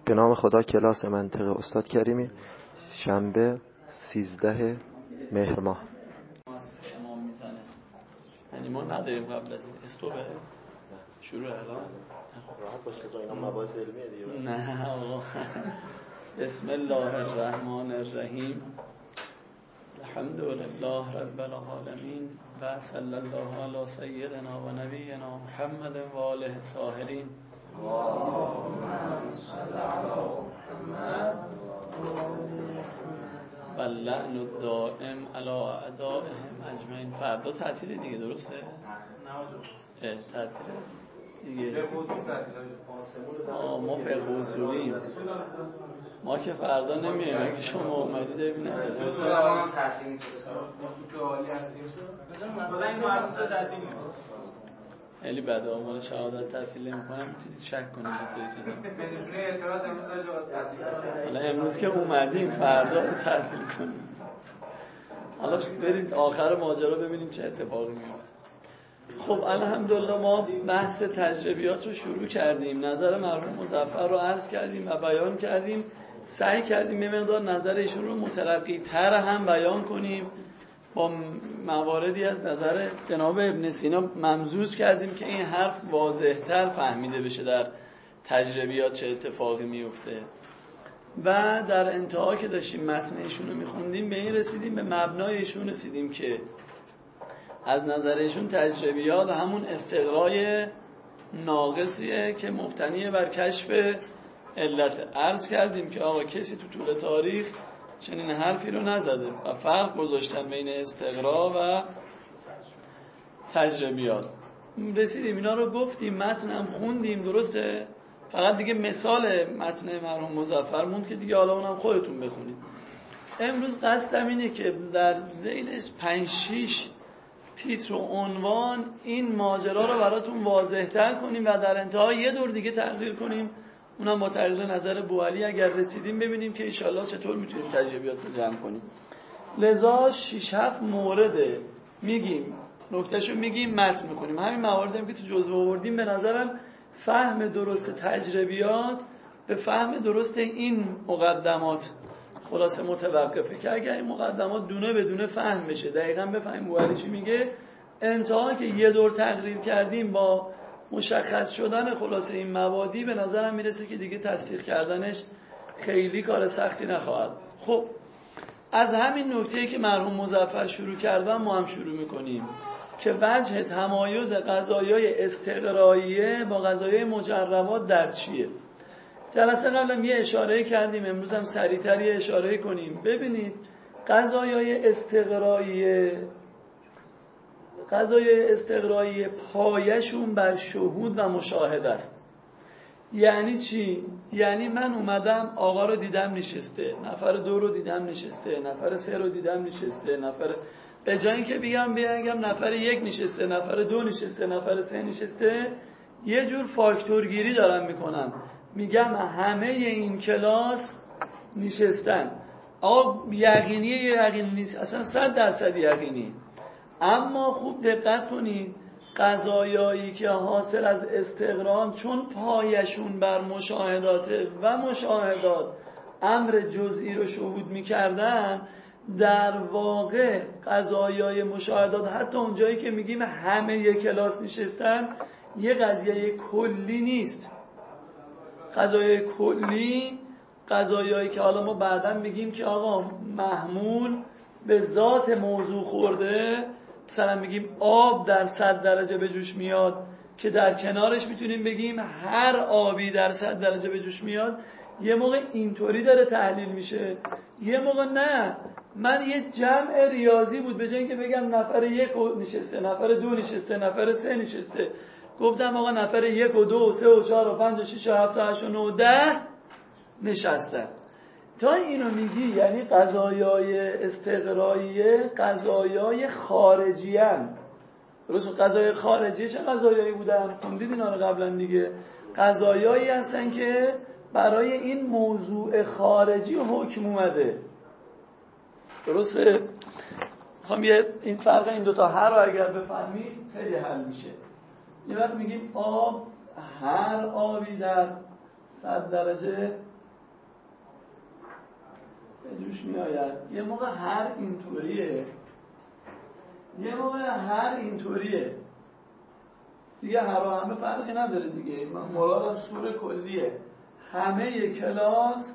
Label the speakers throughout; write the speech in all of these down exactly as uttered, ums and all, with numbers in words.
Speaker 1: به نام خدا. کلاس منطق استاد کریمی، شنبه سیزده مهر ماه.
Speaker 2: امام میزنه. یعنی ما نداریم قبل از این اسپو به شروع الان
Speaker 1: راحت باشه که اینا مباحث علمیه دیگه.
Speaker 2: نه آقا. بسم الله الرحمن الرحیم. الحمد لله رب العالمین و صلی الله علی سیدنا و نبینا محمد و آله الطاهرین. اللهم صل علی محمد و اللعن الدائم علی اعدائهم اجمعین. فردا تعطیل دیگه، درسته؟ نه تعطیل دیگه. ما فقه اصولیم، ما که فردا نمیایم. اگه شما اومدید ببینید
Speaker 3: ما تعطیل نیست. تو عالی هستیم. مثلا این مؤسسه تعطیل نیست.
Speaker 2: خیلی بده. آمال شهادت تعطیل نمی‌کنم، میتونید شک کنید به سری چیزا.
Speaker 3: بدون اعتراض امروز جواب تعطیل.
Speaker 2: حالا امروز که اومدیم فردا رو تعطیل کنیم. حالا بریم آخر ماجرا ببینیم چه اتفاقی میفته. خب الحمدلله ما بحث تجربیات رو شروع کردیم. نظر مرحوم مظفر رو عرض کردیم و بیان کردیم. سعی کردیم یه مقدار نظر ایشون رو مترقی تر هم بیان کنیم. با مواردی از نظر جناب ابن سینا ممزوج کردیم که این حرف واضح تر فهمیده بشه در تجربیات چه اتفاقی میفته. و در انتها که داشتیم متن ایشون رو میخوندیم به این رسیدیم، به مبنای ایشون رسیدیم که از نظر ایشون تجربیات همون استقرای ناقصیه که مبتنیه بر کشف علت. عرض کردیم که آقا کسی تو طول تاریخ چنین حرفی رو نزده و فرق گذاشتن بین استقرا و تجربیات. رسیدیم اینا رو گفتیم، متن هم خوندیم، درسته؟ فقط دیگه مثال متن مرحوم مظفر موند که دیگه حالا اونم خودتون بخونید. امروز قصدم اینه که در ذیلش پنج شیش تیتر و عنوان این ماجرا رو براتون واضح تر کنیم و در انتها یه دور دیگه تقریر کنیم، اونم با تقریر نظر بوعلی اگر رسیدیم ببینیم که انشالله چطور میتونیم تجربیات رو جمع کنیم. لذا شش هفت مورده میگیم، نکتهشو میگیم، متن میکنیم. همین مواردی هم که تو جزوه آوردیم به نظرم فهم درست تجربیات به فهم درست این مقدمات خلاصه متوقفه که اگر این مقدمات دونه بدونه فهم بشه، دقیقاً بفهمیم بوعلی چی میگه، انتها که یه دور تقریر کردیم با مشخص شدن خلاصه این مبادی به نظرم میرسه که دیگه تصدیق کردنش خیلی کار سختی نخواهد. خب از همین نکته‌ای که مرحوم مظفر شروع کردن ما هم شروع میکنیم که وجه تمایز قضایای استقراییه با قضایای مجربات در چیه. جلسه قبلم یه اشاره کردیم، امروز هم سریع‌تر یه اشاره کنیم. ببینید قضایای استقراییه قضایای استقرایی پایشون بر شهود و مشاهده است. یعنی چی؟ یعنی من اومدم آقا رو دیدم نشسته، نفر دو رو دیدم نشسته، نفر سه رو دیدم نشسته، نفر به جای اینکه بگم بگم نفر یک نشسته، نفر دو نشسته، نفر سه نشسته، یه جور فاکتورگیری دارم میکنم، میگم همه این کلاس نشستن. آقا یقینی یقینی نیست، اصلا صد درصد یقینی. اما خوب دقت کنید قضایایی که حاصل از استقران چون پایشون بر مشاهداته و مشاهدات امر جزئی رو شهود میکردن، در واقع قضایای مشاهدات حتی اونجایی که میگیم همه یک کلاس نشستن یه قضیه کلی نیست. قضایای کلی قضایایی که حالا ما بعداً میگیم که آقا محمول به ذات موضوع خورده، مثلا میگیم آب در صد درجه به جوش میاد که در کنارش میتونیم بگیم هر آبی در صد درجه به جوش میاد. یه موقع اینطوری داره تحلیل میشه، یه موقع نه، من یه جمع ریاضی بود به جای اینکه بگم نفر یک نشسته، نفر دو نشسته، نفر سه نشسته، گفتم آقا نفر یک و دو و سه و چهار و پنج و شش و هفت و هشت و نه و ده نشستن. تا اینو میگی یعنی قضایای استقراییه قضایای خارجی هن. درست؟ قضایای خارجی چه قضایایی بودن؟ خوندید اینا رو قبلا دیگه. قضایایی هستن که برای این موضوع خارجی حکم اومده. درسته؟ میخوام یه این فرق این دوتا هر رو اگر بفهمید خیلی حل میشه. یه وقت میگیم آب، هر آبی در صد درجه به جوش میآید. یه موقع هر اینطوریه، یه موقع هر اینطوریه دیگه، هر و همه فرقی نداره دیگه. مرادم سور کلیه، همه کلاس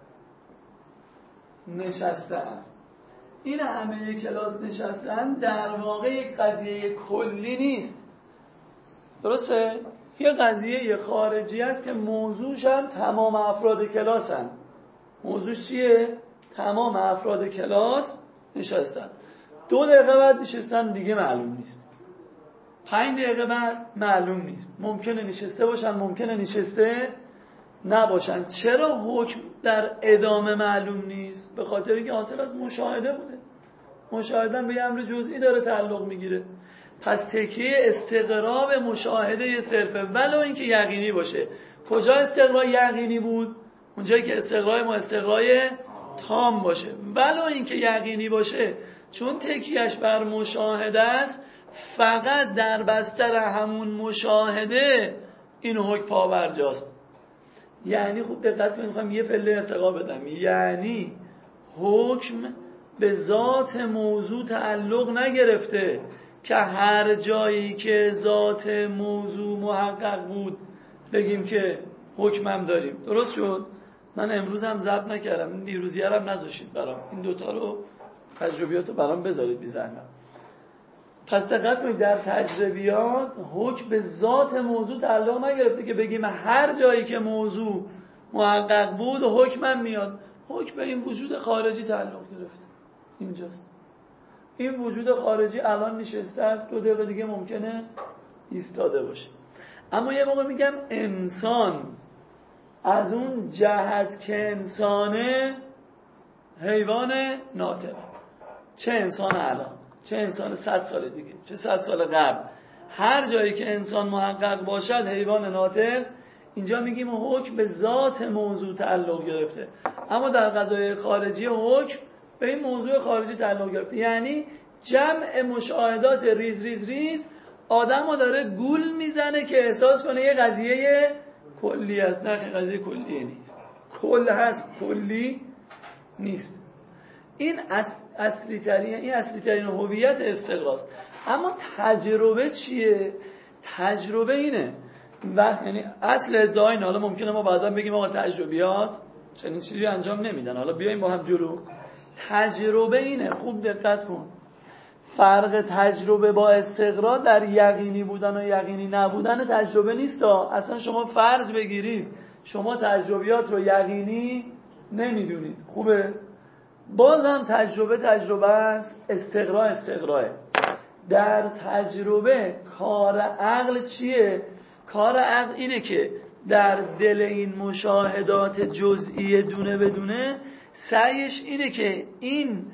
Speaker 2: نشستن. این همه کلاس نشستن در واقع یک قضیه کلی نیست، درسته؟ یه قضیه خارجی است که موضوعش هم تمام افراد کلاسن. موضوعش چیه؟ تمام افراد کلاس نشستن. دو دقیقه بعد نشستن دیگه معلوم نیست، پنج دقیقه بعد معلوم نیست، ممکنه نشسته باشن ممکنه نشسته نباشن. چرا حکم در ادامه معلوم نیست؟ به خاطر اینکه حاصل از مشاهده بوده. مشاهده به امر جزئی داره تعلق میگیره. پس تکیه استقرا به مشاهده صرفه، ولو اینکه یقینی باشه. کجا استقرا یقینی بود؟ اونجایی که استقرای ما استقرای تام باشه، ولو اینکه یقینی باشه، چون تکیهش بر مشاهده است، فقط در بستر همون مشاهده این حکم پاورجاست. یعنی خوب دقت کنید، میخوام یه پله ارتقا بدم. یعنی حکم به ذات موضوع تعلق نگرفته که هر جایی که ذات موضوع محقق بود بگیم که حکمم داریم. درست شد؟ من امروز هم ضبط نکردم، این دیروزیه هم نذاشید برام، این دوتا رو تجربیات رو برام بذارید بی زحمت. پس دقت کنید، در تجربیات حکم به ذات موضوع تعلق نگرفته که بگیم هر جایی که موضوع محقق بود حکمم میاد. حکم به این وجود خارجی تعلق گرفته. اینجاست. این وجود خارجی الان نشسته است، دو دقیقه دیگه ممکنه ایستاده باشه. اما یه موقع میگم انسان از اون جهت که انسانه حیوان ناطق. چه انسان الان، چه انسان صد سال دیگه، چه صد سال قبل، هر جایی که انسان محقق باشد حیوان ناطق. اینجا میگیم حکم به ذات موضوع تعلق گرفته، اما در قضایای خارجی حکم به این موضوع خارجی تعلق گرفته. یعنی جمع مشاهدات ریز ریز ریز آدم رو داره گول میزنه که احساس کنه یه قضیه کلی است. نه، قضیه کلیه نیست. کل هست، کلی نیست. این اصلی ترین این اصلی ترین هویت استقراست. اما تجربه چیه؟ تجربه اینه و یعنی اصل ادعا اینه. حالا ممکنه ما بعدا بگیم آقا تجربیات چنین چیزی انجام نمیدن، حالا بیایم با هم جلو. تجربه اینه، خوب دقت کن، فرق تجربه با استقرا در یقینی بودن و یقینی نبودن تجربه نیست. اصلا شما فرض بگیرید شما تجربیات رو یقینی نمیدونید، خوبه؟ باز هم تجربه تجربه است، استقرا استقراه. در تجربه کار عقل چیه؟ کار عقل اینه که در دل این مشاهدات جزئی دونه بدونه سعیش اینه که این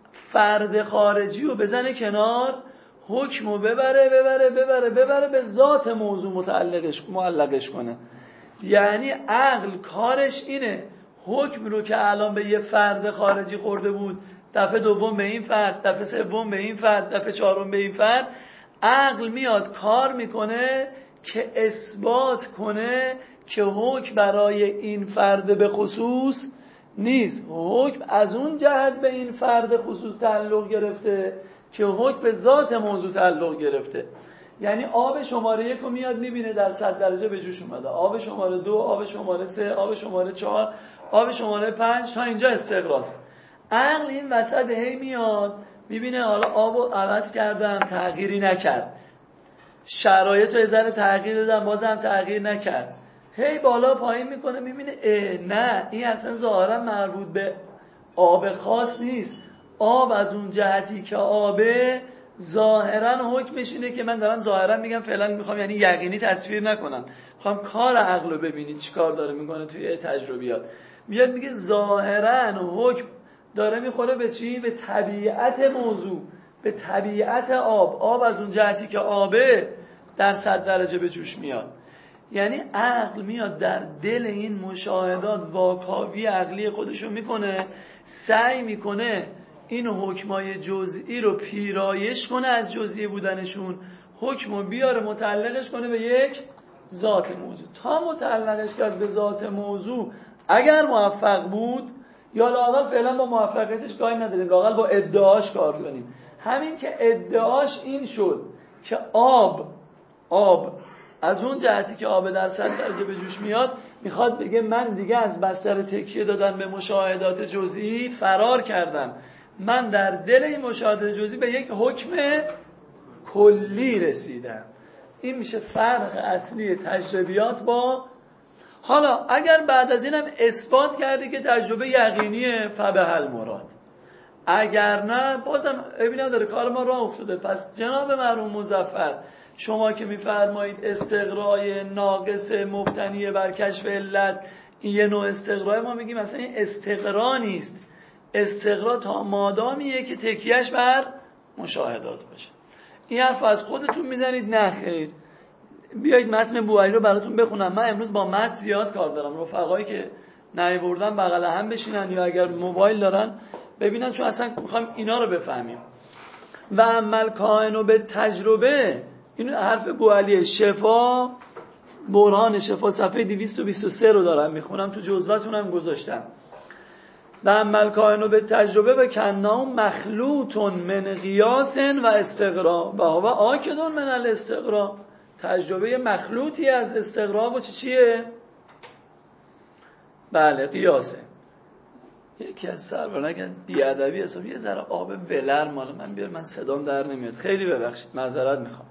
Speaker 2: فرد خارجی رو بزنه کنار، حکم رو ببره ببره ببره ببره به ذات موضوع متعلقش معلقش کنه. یعنی عقل کارش اینه حکم رو که الان به یه فرد خارجی خورده بود، دفعه دوم به این فرد، دفعه سوم به این فرد، دفعه چهارم به این فرد، عقل میاد کار میکنه که اثبات کنه که حکم برای این فرد به خصوص نیست. حکم از اون جهت به این فرد خصوص تعلق گرفته که حکم به ذات موضوع تعلق گرفته. یعنی آب شماره یک رو میاد میبینه در صد درجه به جوش اومده، آب شماره دو، آب شماره سه، آب شماره چهار، آب شماره پنج، تا اینجا استقراست. عقل این وسط هی میاد میبینه حالا آب رو عوض کردم تغییری نکرد، شرایط رو ذره تغییر دادم بازم تغییر نکرد، هی بالا پایین میکنه میبینه نه این اصلا ظاهرا مربوط به آب خاص نیست. آب از اون جهتی که آبه ظاهرا حکمش اینه که من دارم ظاهرا میگم فعلا میخوام یعنی یقینی تصویر نکنم، میخوام کار عقل رو ببینید چیکار داره میکنه توی تجربیات. میاد میگه ظاهرا حکم داره میخوره به چی؟ به طبیعت موضوع، به طبیعت آب. آب از اون جهتی که آبه در صد درجه به جوش میاد. یعنی عقل میاد در دل این مشاهدات واکاوی عقلی خودشو میکنه، سعی میکنه این حکمای جزئی رو پیرایش کنه از جزئی بودنشون، حکم رو بیاره متعلقش کنه به یک ذات موضوع. تا متعلقش کرد به ذات موضوع اگر موفق بود یا لااقل فعلا با موفقیتش کاری نداریم، لااقل با ادعاش کار کنیم. همین که ادعاش این شد که آب آب از اون جهتی که آب در صد درجه به جوش میاد، میخواد بگه من دیگه از بستر تکیه دادن به مشاهدات جزئی فرار کردم، من در دل این مشاهدات جزئی به یک حکم کلی رسیدم. این میشه فرق اصلی تجربیات با. حالا اگر بعد از اینم اثبات کردی که تجربه یقینیه فبه المراد، اگر نه بازم عیبی نداره، کار ما راه افتاده. پس جناب مرحوم مظفر، شما که میفرمایید استقرای ناقص مبتنی بر کشف علت این یه نوع استقرای، ما میگیم مثلا این استقرا نیست، استقرا تا مادامیه که تکیهش بر مشاهدات باشه. این حرف از خودتون میزنید؟ نه خیر. بیایید متن بوعلی رو براتون بخونم. من امروز با متن زیاد کار دارم، رفقایی که نیاوردن بغل هم بشینن یا اگر موبایل دارن ببینن، چون اصلا میخوام اینا رو بفهمیم. و عمل کائن به تجربه، این حرف بوعلی شفا، برهان شفا صفحه دویست و بیست و سه رو دارم میخونم، تو جزوتون هم گذاشتم. و عمل کائن به تجربه و کنام مخلوطون من قیاس و استقرا و هو آکدون من الاستقرا. تجربه مخلوطی از استقرا و چی چیه؟ بله قیاسه. یکی از سروران که بیادبی هستم یه ذره آب ولر مال من بیار، من صدام در نمیاد، خیلی ببخشید، معذرت میخوام.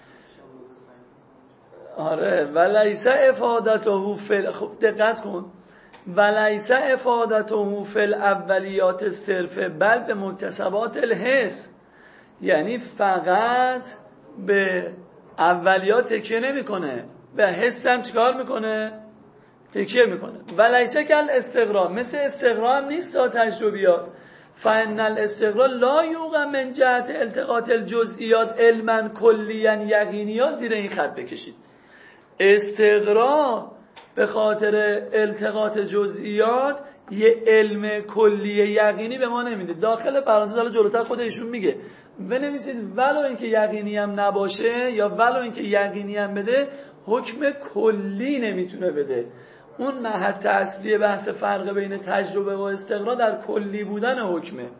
Speaker 2: آره ولیس افادته فل، خب دقت کن، ولیس افادته فل اولیات صرف بل به مکتسبات الحس، یعنی فقط به اولیات تکیه نمیکنه، به حس هم چیکار میکنه؟ تکیه میکنه. ولیسه کل استقرا، مثل استقرا هم نیست تا تجربیات. فان الاستقرا لا یوقع من جهت التقاط الجزئیات علما کلیا یقینیا، زیر این خط بکشید. استقرا به خاطر التقاط جزئیات یه علم کلی یقینی به ما نمیده. داخل پرانتز حالا جلوتر خود ایشون میگه بنویسید ولو اینکه یقینی هم نباشه یا ولو اینکه یقینی هم بده، حکم کلی نمیتونه بده. اون محط اصلی بحث فرق بین تجربه و استقرا در کلی بودن حکمه.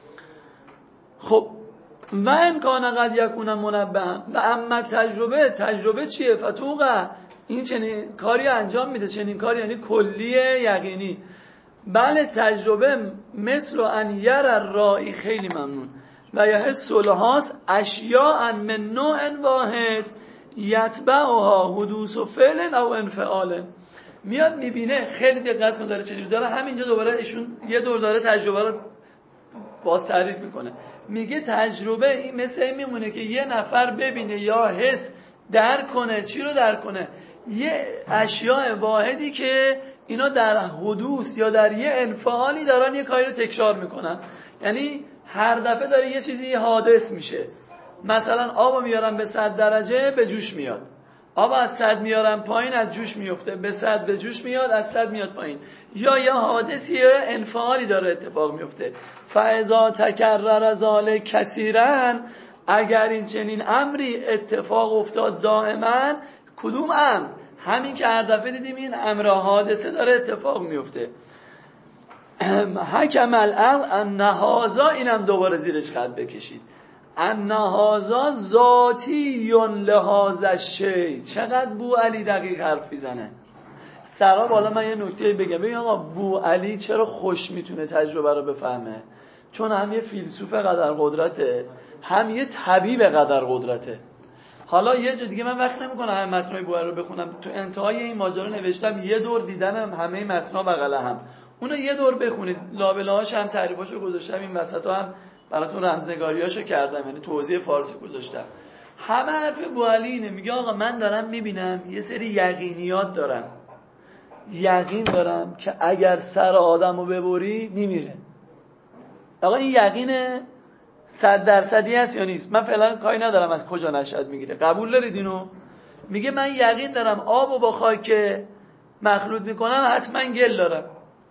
Speaker 2: خب و امکان قد یکون منبها و اما تجربه، تجربه چیه؟ فتوقع، این چنین کاری انجام میده، چنین کاری یعنی کلی یقینی. بله تجربه مثل ان یر الرائی، خیلی ممنون، و یحس الحاس اشیاء من نوع واحد یتبعها حدوث و فعل او انفعال. میاد میبینه، خیلی دقت کن داره چجوری داره، همینجا دوباره ایشون یه دور داره تجربه رو باز تعریف میکنه. میگه تجربه این مثل این میمونه که یه نفر ببینه یا حس درک کنه. چی رو درک کنه؟ یه اشیاء واحدی که اینا در حدوث یا در یه انفعالی دارن یه کاری رو تکرار میکنن، یعنی هر دفعه داره یه چیزی حادث میشه. مثلا آب میارن به صد درجه به جوش میاد، آب از صد میارن پایین از جوش میفته، به صد به جوش میاد از صد میاد پایین، یا یا حادثی انفعالی داره اتفاق میفته. فاذا تکرر ذلک کثیرا، اگر این چنین امری اتفاق افتاد دائما، کدوم امر؟ همین که هر دفعه دیدیم این امر حادثه داره اتفاق میفته. حکم العقل ان هذا، اینم دوباره زیرش خط بکشید، ان هذا ذاتی لهذا الشیء. چقدر بوعلی دقیق حرف میزنه. سرا بالا من یه نکته بگم. ببین آقا بوعلی چرا خوش میتونه تجربه رو بفهمه؟ چون هم یه فیلسوف قدر قدرته، هم یه طبیب قدر قدرته. حالا یه جا دیگه من وقت نمیکنم همه متنای بوعلی رو بخونم، تو انتهای این ماجرا نوشتم یه دور دیدنم همه متنا بغل هم، اونو یه دور بخونید، لابلاهاش هم تعریفاشو گذاشتم، این وسطا هم براتون رمزنگاریاشو کردم، یعنی توضیح فارسی گذاشتم. همه حرف بوعلی اینه، میگه آقا من دارم میبینم یه سری یقینیات دارم، یقین دارم که اگر سر آدمو ببری میمیره. آقا این یقینه صد درصدی هست یا نیست؟ من فعلا کاری ندارم از کجا نشأت میگیره، قبول دارید اینو؟ میگه من یقین دارم آبو با خاک مخلوط میکنم حتما گل دارم.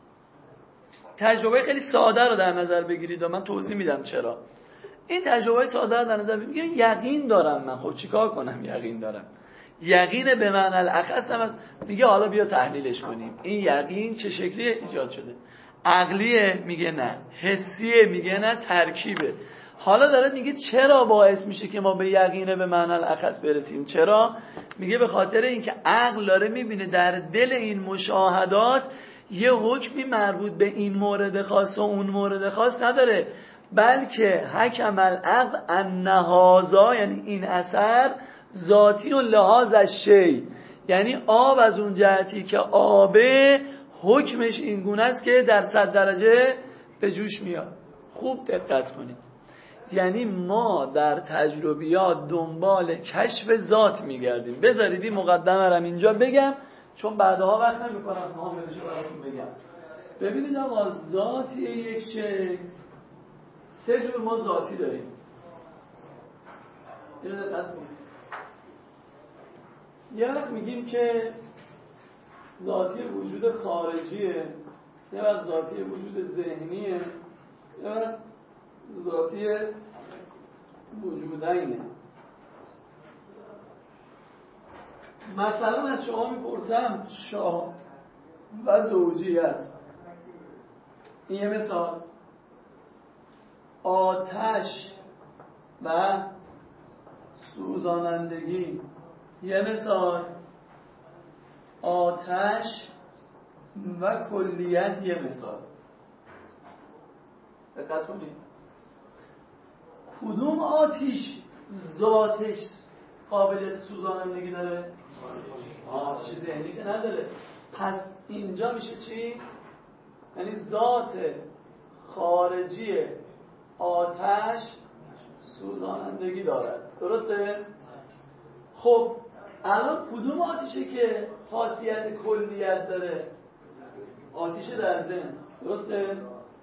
Speaker 2: تجربه خیلی ساده رو در نظر بگیرید و من توضیح میدم چرا. این تجربه ساده رو در نظر بگیرید، یقین دارم من، خب چیکار کنم؟ یقین دارم، یقین به معنی الاخص هم از، میگه حالا بیا تحلیلش کنیم این یقین چه شکلی ایجاد شده. عقلیه؟ میگه نه. حسیه؟ میگه نه. ترکیبه. حالا داره میگه چرا باعث میشه که ما به یقینه به معنی الاخص برسیم؟ چرا؟ میگه به خاطر اینکه عقل داره میبینه در دل این مشاهدات یه حکمی مربوط به این مورد خاص و اون مورد خاص نداره، بلکه حکم العقل ان هذا، یعنی این اثر ذاتی و لحاظ از شی، یعنی آب از اون جهتی که آبه حکمش این گونه است که در صد درجه به جوش میاد. خوب دقت کنید، یعنی ما در تجربیات دنبال کشف ذات میگردیم. بذارید این مقدمه رو اینجا بگم چون بعدها وقت نمی‌کنم کاملش رو براتون بگم. ببینید آقا، ذاتی یک شی سه جور ما ذاتی داریم. اینو دقت کنید. یه وقت میگیم که ذاتی وجود خارجیه، یه وقت ذاتی وجود ذهنیه، یه وقت ذاتی وجودینه. مثلا از شما میپرسم شاه و زوجیت، این یه مثال. آتش و سوزانندگی یه مثال. آتش و کلیت یه مثال. دقت کنید، کدوم آتش ذاتش قابلیت سوزانندگی داره؟ آتش ذهنی که نداره. پس اینجا میشه چی؟ یعنی ذات خارجی آتش سوزانندگی دارد. درسته؟ خب الان کدوم آتشه که خاصیت کلیت داره؟ آتش در ذهن. درسته؟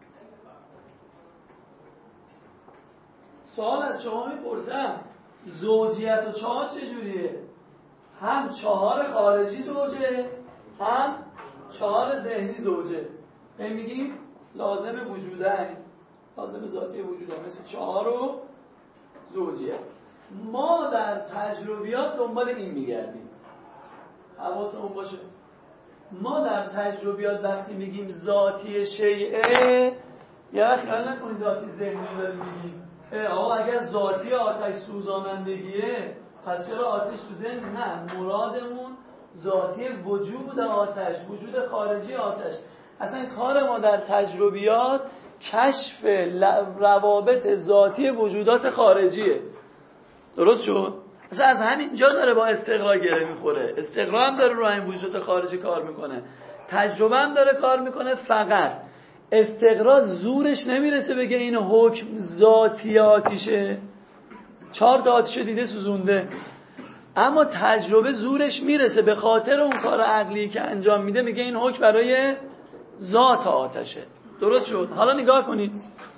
Speaker 2: سوال از شما میپرسم زوجیت و چهار چجوریه؟ هم چهار خارجی زوجه، هم چهار ذهنی زوجه. این میگیم لازم وجودن، لازم ذاتی وجودن، مثل چهار و زوجیت. ما در تجربیات دنبال این میگردیم، حواسمون باشه. ما در تجربیات وقتی میگیم ذاتی شیئه، یا خیال نکنید ذاتی ذهنی داریم میگیم آقا اگر ذاتی آتش سوزانندگیه پس چرا آتش تو ذهن؟ نه، مرادمون ذاتی وجود آتش، وجود خارجی آتش. اصلا کار ما در تجربیات کشف روابط ذاتی وجودات خارجیه. درست شد؟ اصلا از همین جا داره با استقرا گره میخوره. استقرا هم داره رو این وجودات خارجی کار میکنه، تجربه هم داره کار میکنه. فقط استقرا زورش نمیرسه بگه این حکم ذاتی آتیشه، چهار تا آتیشه دیده سوزونده. اما تجربه زورش میرسه به خاطر اون کار عقلی که انجام میده، میگه این حکم برای ذات آتشه. درست شد؟ حالا نگاه کنید،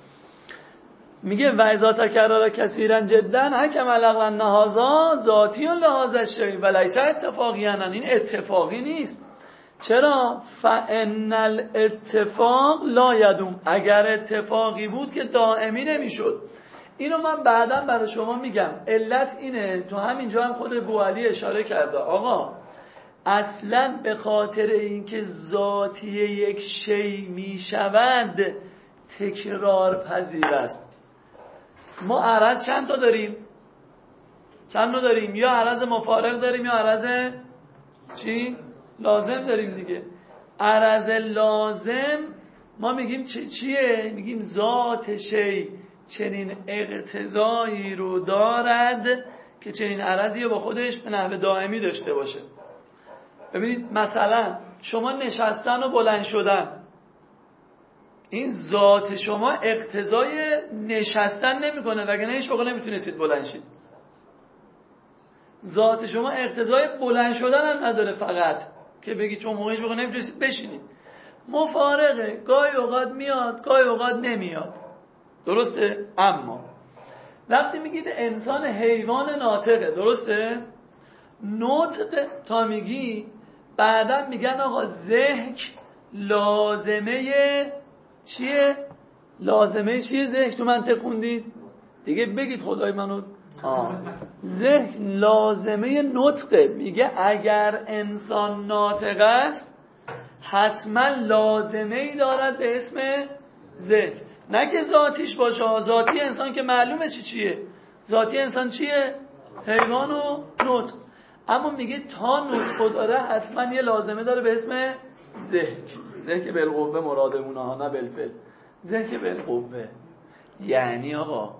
Speaker 2: میگه و اذا تکرر کثیرا جدا حکم العقل ان هذا ذاتی لحاظ الشیء و لیس اتفاقیا. این اتفاقی نیست. چرا؟ فان الاتفاق لا یدوم. اگر اتفاقی بود که دائمی نمیشد. اینو من بعداً برای شما میگم. علت اینه، تو همینجا هم خود بوعلی اشاره کرده. آقا اصلاً به خاطر اینکه ذاتی یک شی میشود تکرار پذیر است. ما عرض چند تا داریم؟ چند تا داریم؟ یا عرض مفارق داریم یا عرض چی؟ لازم داریم دیگه. عرض لازم ما میگیم چیه؟ میگیم ذات شی چنین اقتضایی رو دارد که چنین عرضی با خودش به نحو دائمی داشته باشه. ببینید مثلا شما نشستن و بلند شدن، این ذات شما اقتضای نشستن نمیکنه، وگرنه هیچ موقع نمیتونستید بلند شید. ذات شما اقتضای بلند شدن هم نداره، فقط که بگی چون موقع هیچ موقع نمیتونستید بشینید. مفارقه، گاهی اوقات میاد گاهی اوقات نمیاد. درسته؟ اما وقتی میگید انسان حیوان ناطقه، درسته؟ نطق تا میگی بعدا میگن آقا ذهک لازمه چیه؟ لازمه چیه ذهک؟ تو منطق خوندید دیگه، بگید خدای منو. ذهک لازمه نطقه. میگه اگر انسان ناطق است حتما لازمه ای دارد به اسم ذکر، نه که ذاتیش باشه. ذاتی انسان که معلومه چی چیه، ذاتی انسان چیه؟ حیوان و نطق. اما میگه تا نطق داره حتما یه لازمه داره به اسم ذکر. ذکر بالقوه مرادمونه ها، نه بالفعل. ذکر بالقوه یعنی آقا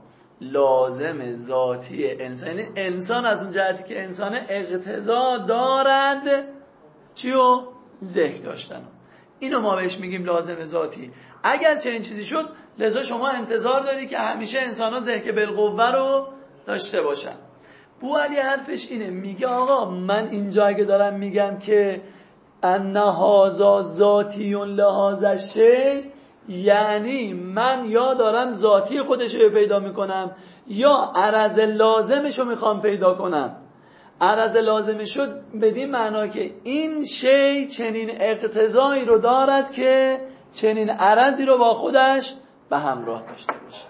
Speaker 2: لازم ذاتی انسان، یعنی انسان از اون جهتی که انسان اقتضا دارد چیو؟ ذکر داشتن. اینو ما بهش میگیم لازم ذاتی. اگر چنین چیزی شد لذا شما انتظار داری که همیشه انسان ها ذکر بالقوه رو داشته باشن. بو علی حرفش اینه، میگه آقا من اینجا اگه دارم میگم که ان هذا ذاتی لهذا الشیء، یعنی من یا دارم ذاتی خودش رو پیدا میکنم یا عرض لازمش رو میخوام پیدا کنم. عرض لازمش شد بدین معنا که این شی چنین اقتضایی رو دارد که چنین عرضی رو با خودش به همراه داشته باشه.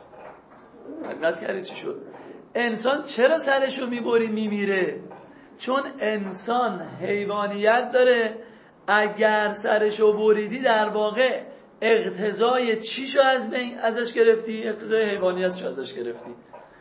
Speaker 2: دقت کردید چی شد؟ انسان چرا سرش رو میبری میمیره؟ چون انسان حیوانیت داره. اگر سرش رو بریدی در واقع اقتضای چیشو از بین ازش گرفتی؟ اقتضای حیوانیتشو ازش گرفتی.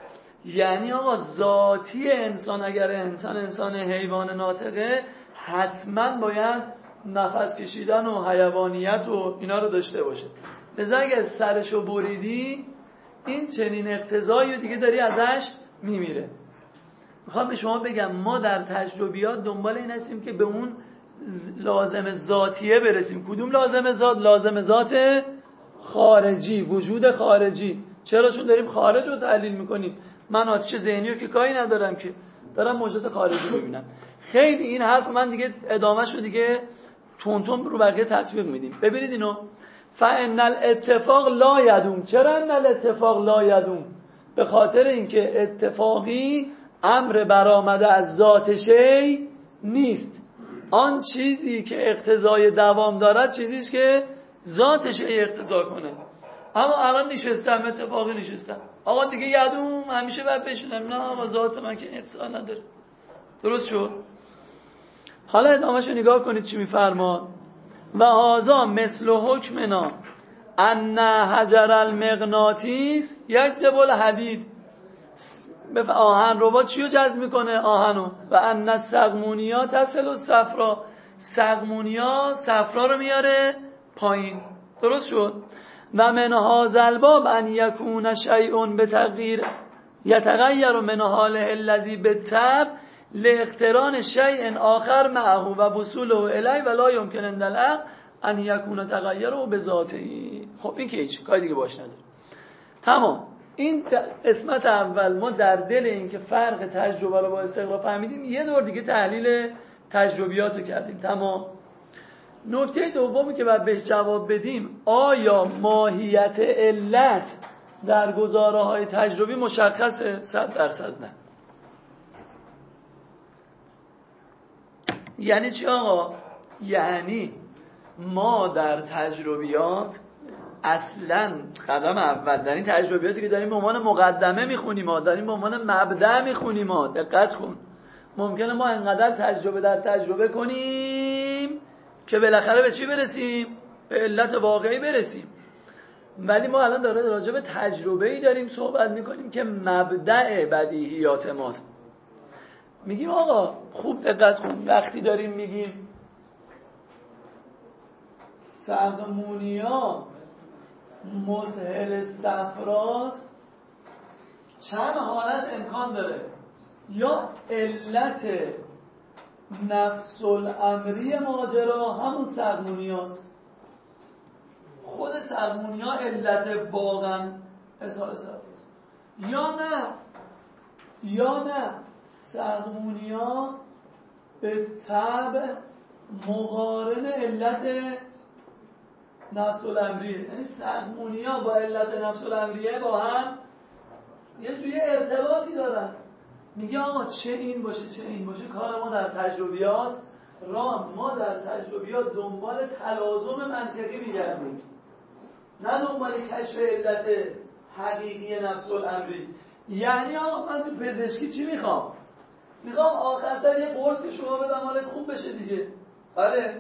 Speaker 2: یعنی آقا ذاتی انسان، اگر انسان انسان حیوان ناطقه، حتما باید نفس کشیدن و حیوانیت و اینا رو داشته باشه. لذا اگر سرشو بریدی این چنین اقتضایی دیگه داری ازش میمیره. میخوام به شما بگم ما در تجربیات دنبال این هستیم که به اون لازم ذاتیه برسیم. کدوم لازم ذات؟ لازم ذات خارجی، وجود خارجی. چرا؟ چون داریم خارج رو تحلیل میکنیم. من آتش ذهنی رو که کاری ندارم، که دارم موجود خارجی ببینم. خیلی این حرف من دیگه ادامهش رو دیگه تون تون رو بقیه تطبیق میدیم. ببینید اینو، فان الاتفاق لا یدوم. چرا ان الاتفاق لا یدوم؟ به خاطر اینکه اتفاقی امر برآمده از ذات شی نیست. آن چیزی که اقتضای دوام دارد چیزی است که ذات شی اقتضا کنه. اما الان نشستم، اتفاقی نشستم، آقا دیگه یدوم همیشه باید بشونم؟ نه آقا، ذات من که اتصال نداره. درست شد؟ حالا ادامهشو نگاه کنید چی میفرماد. و هذا مثل حکمنا ان حجر المغناطیس یجذب الحدید. به آهن ربات چیو جذب میکنه؟ آهنو. و ان السقمونیا تصل الصفرا. سقمونیا صفرا رو میاره پایین. درست شد؟ و من هذا الباب ان یکون شیء بتغییر یتغیر من حاله الذی بالطبع لاقتران شیء آخر معه و وصوله الیه ولا یمکن عند العقل ان یکون تغیره بذاته. خب این که هیچ کاری دیگه باش نداره. تمام. این قسمت اول ما در دل این که فرق تجربه رو با استقرا فهمیدیم، یه دور دیگه تحلیل تجربیات رو کردیم. تمام. نکته دومی که باید بهش جواب بدیم، آیا ماهیت علت در گزاره های تجربی مشخصه؟ صد درصد نه. یعنی چی آقا؟ یعنی ما در تجربیات اصلا قدم اول در این تجربیاتی که داریم به عنوان مقدمه میخونیم، ما داریم به عنوان مبدأ میخونیم، ما دقت کن. ممکنه ما انقدر تجربه در تجربه کنیم که بالاخره به چی برسیم؟ به علت واقعی برسیم. ولی ما الان داره راجع به تجربه‌ای داریم صحبت میکنیم که مبدأ بدیهیات ماست. میگیم آقا خوب دقت کن، وقتی داریم میگیم سقمونیا مسهل صفراست، چند حالت امکان داره. یا علت نفس الامری ماجرا همون سقمونیاست، خود سقمونیا علت واقعا اظهار صفراست، یا نه یا نه سقمونیا به طبع مقارن علت نفس الامریه. یعنی سقمونیا با علت نفس الامریه با هم یه جوری ارتباطی دارن. میگه آقا چه این باشه چه این باشه، کار ما در تجربیات رام، ما در تجربیات دنبال تلازم منطقی میگردیم، نه دنبال کشف علت حقیقی نفس الامری. یعنی آقا من تو پزشکی چی میخوام؟ میخوام آخر سر یه قرص که شما بدم حالت خوب بشه دیگه. آره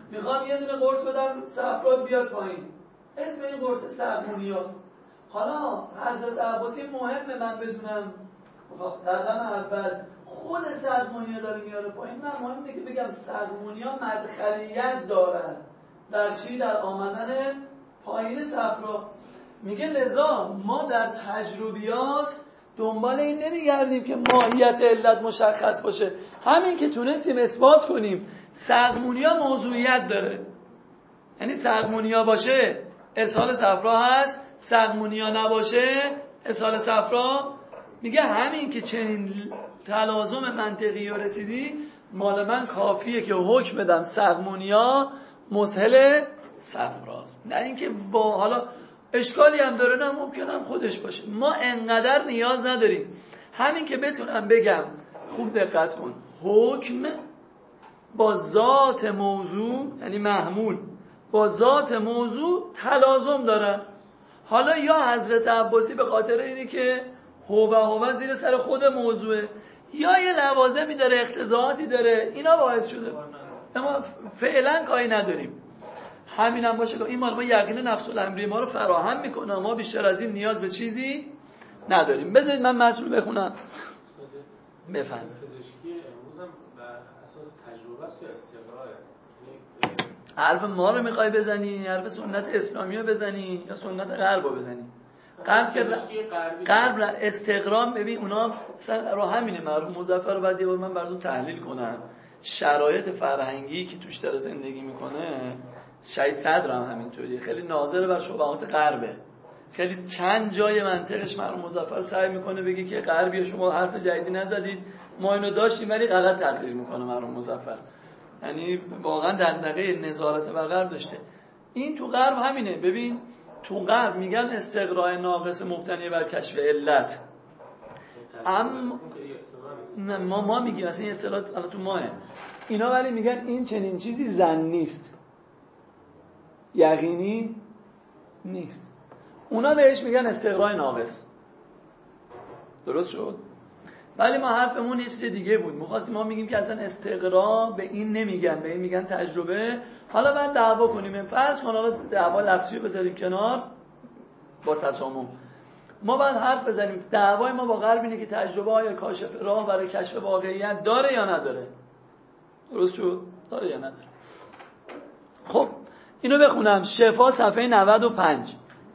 Speaker 2: میخوام یه دونه قرص بدم صفرات بیاد پایین، اسم این قرص سقمونیاست. حالا حضرت عباسی مهمه من بدونم قدم اول خود سقمونیا داره میاره پایین، من مهمه که بگم سقمونیا مدخلیت دارن در چی؟ در آمدن پایین صفرا. میگه لذا ما در تجربیات دنبال این نمیگردیم که ماهیت علت مشخص باشه، همین که تونستیم اثبات کنیم سقمونیا موضوعیت داره، یعنی سقمونیا باشه اسهال صفرا هست، سقمونیا نباشه اسهال صفرا. میگه همین که چنین تلازم منطقی رو رسیدی، مال من کافیه که حکم بدم سقمونیا مسهل صفراست، نه اینکه با حالا اشکالی هم داره، نه ممکنه هم خودش باشه. ما انقدر نیاز نداریم، همین که بتونم بگم، خوب دقت کن، حکم با ذات موضوع یعنی محمول با ذات موضوع تلازم دارن. حالا یا حضرت عباسی به خاطر اینی که هو و هو زیر سر خود موضوعه، یا یه لوازمی داره، اقتضاعاتی داره، اینا باعث شده، اما فعلا کاری نداریم. همین هم باشه که این مال ما یقین نفس الامری ما رو فراهم میکنه، ما بیشتر از این نیاز به چیزی نداریم. بذارید من متن بخونم بفهم.
Speaker 4: پزشکی امروز هم بر اساس تجربه است یا استقراره؟
Speaker 2: حرف ما رو میخوای بزنی، حرف سنت اسلامی رو بزنی، یا سنت غرب رو بزنی؟ غرب که غرب استقرام، ببین اونا مثلا رو همینه. مرحوم مظفر رو بعد یه بار من براتون تحلیل کنم شرایط فرهنگی که توش داره زندگی میکنه. شهید صدر هم همینطوریه، خیلی ناظر بر شبهات غربه، خیلی چند جای منطقش مرحوم مظفر سعی میکنه بگه که غربی شما حرف جدیدی نزدید، ما اینو داشتیم، ولی غلط تقریر میکنه مرحوم مظفر، یعنی واقعا دغدغه نظارت بر غرب داشته. این تو غرب همینه. ببین تو غرب میگن استقراء ناقص مبتنی بر کشف علت، اما ما ما میگیم اصلا این اصطلاح الان تو ماه، اینا ولی میگن این چنین چیزی ظنی است، یقینی نیست. اونا بهش میگن استقراء ناقص. درست شد؟ ولی ما حرفمون یه چیز دیگه بود، می‌خواستیم ما میگیم که اصلا استقراء به این نمیگن، به این میگن تجربه. حالا بعد دعوا کنیم، فرض کن حالا دعوا لفظی رو بذاریم کنار با تسامح، ما باید حرف بزنیم دعوای ما با غرب اینه که تجربه آیا کاشف راه برای کشف واقعیت داره یا نداره. درست شد؟ داره یا نداره. خب اینو بخونم، شفا صفحه نود و پنج.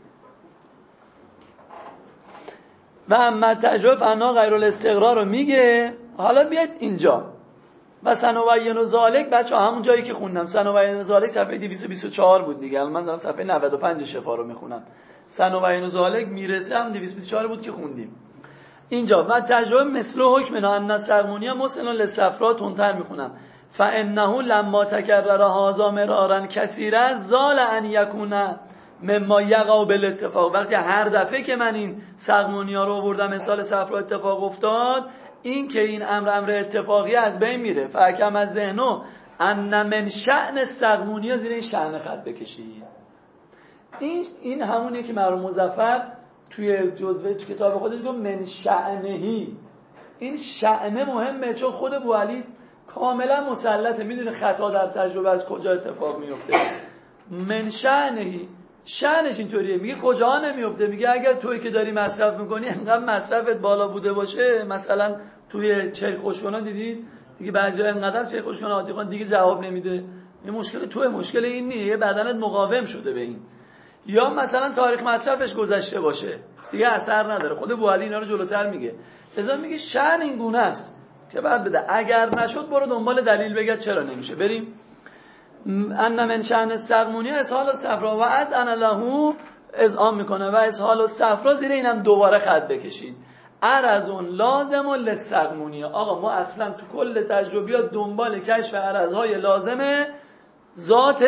Speaker 2: و اما تجربه فنا غیر الاستقرار رو میگه. حالا بیاد اینجا و سنوبین و ذالک، بچه همون جایی که خوندم سنوبین و ذالک صفحه دویست و بیست و چهار بود دیگه، الان من دارم صفحه نود و پنج شفا رو میخونم. سنوبین و ذالک میرسه هم دویست و بیست و چهار بود که خوندیم اینجا. و تجربه مثل حکم ان سقمونیا مسلم للصفرا تونتر میخونم. فانه لما تکرر هذا مرارا کثیرا زال ان یکون مما یقع بالاتفاق. وقتی هر دفعه که من این سقمونیا رو آوردم مثال صفرا اتفاق افتاد، این که این امر امر اتفاقی از بین میره. فحکم از ذهنو ان من شأن سقمونیا، زیر این شأن خط بکشید. این این همونیه که مرحوم مظفر توی جزوه تو کتاب خودش گفت من شأنهی. این شأن مهمه، چون خود بوعلی کاملا مسلطه، میدونه خطا در تجربه از کجا اتفاق میفته. من شأنهی، شأنش اینطوریه، میگه کجا نمیفته. میگه اگر تویی که داری مصرف میکنی انقدر مصرفت بالا بوده باشه، مثلا توی چای خوشگانا دیدید دیگه بعضیا انقدر چای خوشگانا عادی خون دیگه جواب نمیده، این مشکل توی، مشکل این نیه، بدنت مقاوم شده به این. یا مثلا تاریخ مصرفش گذشته باشه دیگه اثر نداره. خود بوعلی اینا رو جلوتر میگه. لذا میگه شأن این گونه است که بعد بده، اگر نشد برو دنبال دلیل بگه چرا نمیشه. بریم. ان من شأن السقمونیا اسهال الصفرا و از ان له اذعان میکنه و اسهال الصفرا، زیر اینم دوباره خط بکشید. عرضون لازم للسقمونیا. آقا ما اصلا تو کل تجربیات دنبال کشف عرضهای لازمه ذات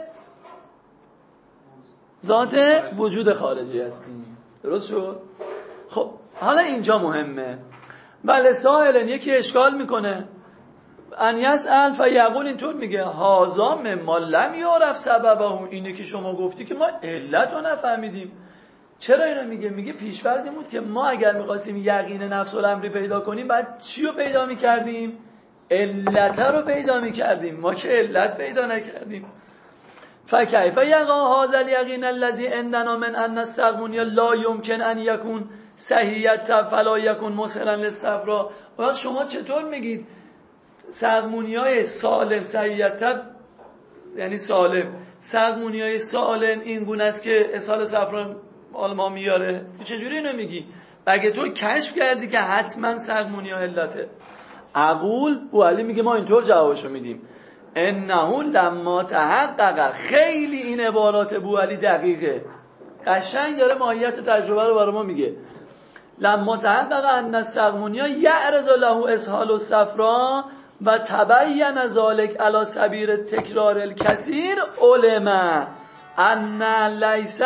Speaker 2: ذات وجود خارجی هستیم. درست شد؟ خب حالا اینجا مهمه. بله سائلن، یکی اشکال میکنه، ان یسأل فیقول، اینطور میگه هازا مما لم یعرف سببه، اینه که شما گفتی که ما علت رو نفهمیدیم. چرا اینو میگه؟ میگه پیش‌فرض این بود که ما اگر میخواستیم یقین نفس الامری پیدا کنیم بعد چی رو پیدا میکردیم؟ علت رو پیدا میکردیم، ما که علت پیدا نکردیم. فکیف یقع هذا الیقین الذی عندنا من ان السقمونی لا یمکن ان یکون صحیحیت فلا یکون مسهلا للصفرا. و شما چطور میگید سقمونیای سالم صحیحیت یعنی سالم، سقمونیای سالم این گونه است که اسهال صفرا مال ما میاره؟ چجوری اینو میگی؟ بگه تو کشف کردی که حتما سقمونیا علته. اقول بوالی میگه ما اینطور جوابشو میدیم انه لما تحقق. خیلی این عبارات بوالی دقیقه، قشنگ داره ماهیت تجربه رو برای ما میگه. لما تحقق ان السقمونیا یعرض له اسهال الصفرا و تبین ذلک علی سبیل تکرار الکثیر علم ان لیس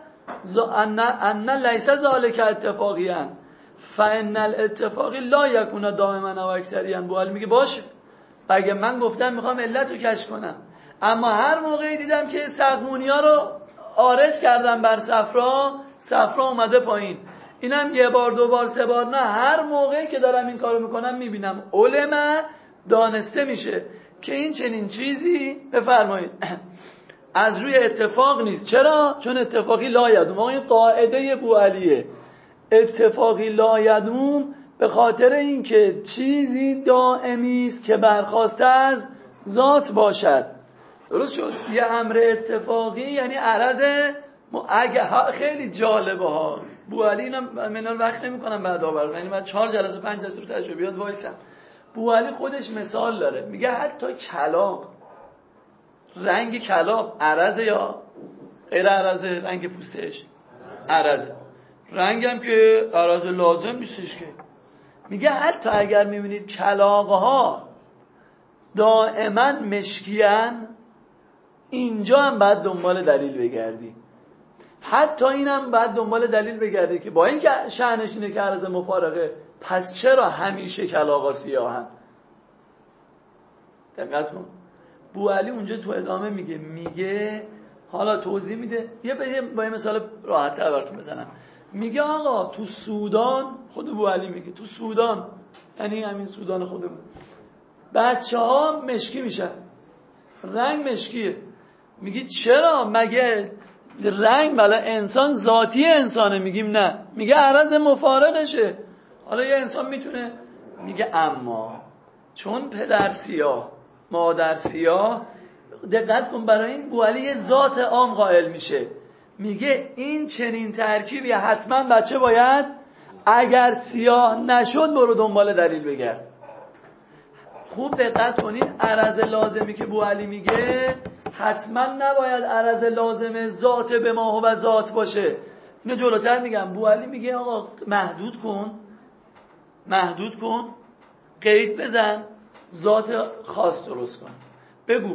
Speaker 2: ان ان لیس ذلک اتفاقیا فان الاتفاقی لا یکون دائما و اکثریا. بوال میگه باشه، اگه من گفتم میخوام علت رو کشف کنم، اما هر موقعی دیدم که سقمونیا رو عارض کردم بر صفرا، صفرا اومده پایین، اینم یه بار دو بار سه بار نه، هر موقعی که دارم این کارو میکنم میبینم علم دانسته میشه که این چنین چیزی بفرمایید از روی اتفاق نیست. چرا؟ چون اتفاقی لا یدوم. ما این قاعده بوعلیه، اتفاقی لا یدوم به خاطر اینکه چیزی دائمی است که برخواسته از ذات باشد. درست شد؟ یه امر اتفاقی یعنی عرض م... اگه خیلی جالبه ها بوعلی، اینا من وقت نمی کنم بعد آورد، یعنی من چهار جلسه پنج جلسه رو تجربیات وایسم. بوعلی خودش مثال داره، میگه حتی کلاغ، رنگ کلاغ عرضه یا غیر عرضه؟ رنگ پوستش عرضه، رنگ هم که عرضه لازم نیستش که. میگه حتی اگر میبینید کلاغ‌ها دائما مشکیان، اینجا هم باید دنبال دلیل بگردی، حتی اینم باید دنبال دلیل بگردی که با اینکه شأنش اینه که عرضه مفارقه، پس چرا همیشه کلاغ‌ها سیاهن؟ دقت کن. بوعلی اونجا تو ادامه میگه میگه حالا توضیح میده، یه با یه مثال راحت تر براتون بزنم. میگه آقا تو سودان، خود بوعلی میگه تو سودان، یعنی همین سودان خودمون، بچه ها مشکی میشن، رنگ مشکیه. میگی چرا؟ مگه رنگ بلا انسان ذاتی انسانه؟ میگیم نه. میگه عرض مفارقشه. حالا یه انسان میتونه، میگه اما چون پدر سیاه مادر سیاه، دقت کن، برای این بوعلی یه ذات عام قائل میشه، میگه این چنین ترکیبی حتما بچه باید اگر سیاه نشد برو دنبال دلیل بگرد. خوب دقت کنید، عرض لازمی که بوعلی میگه حتما نباید عرض لازم ذات به ما و ذات باشه. اینو جلوتر میگم. بوعلی میگه آقا محدود کن، محدود کن، قید بزن، ذات خاص درست کن. بگو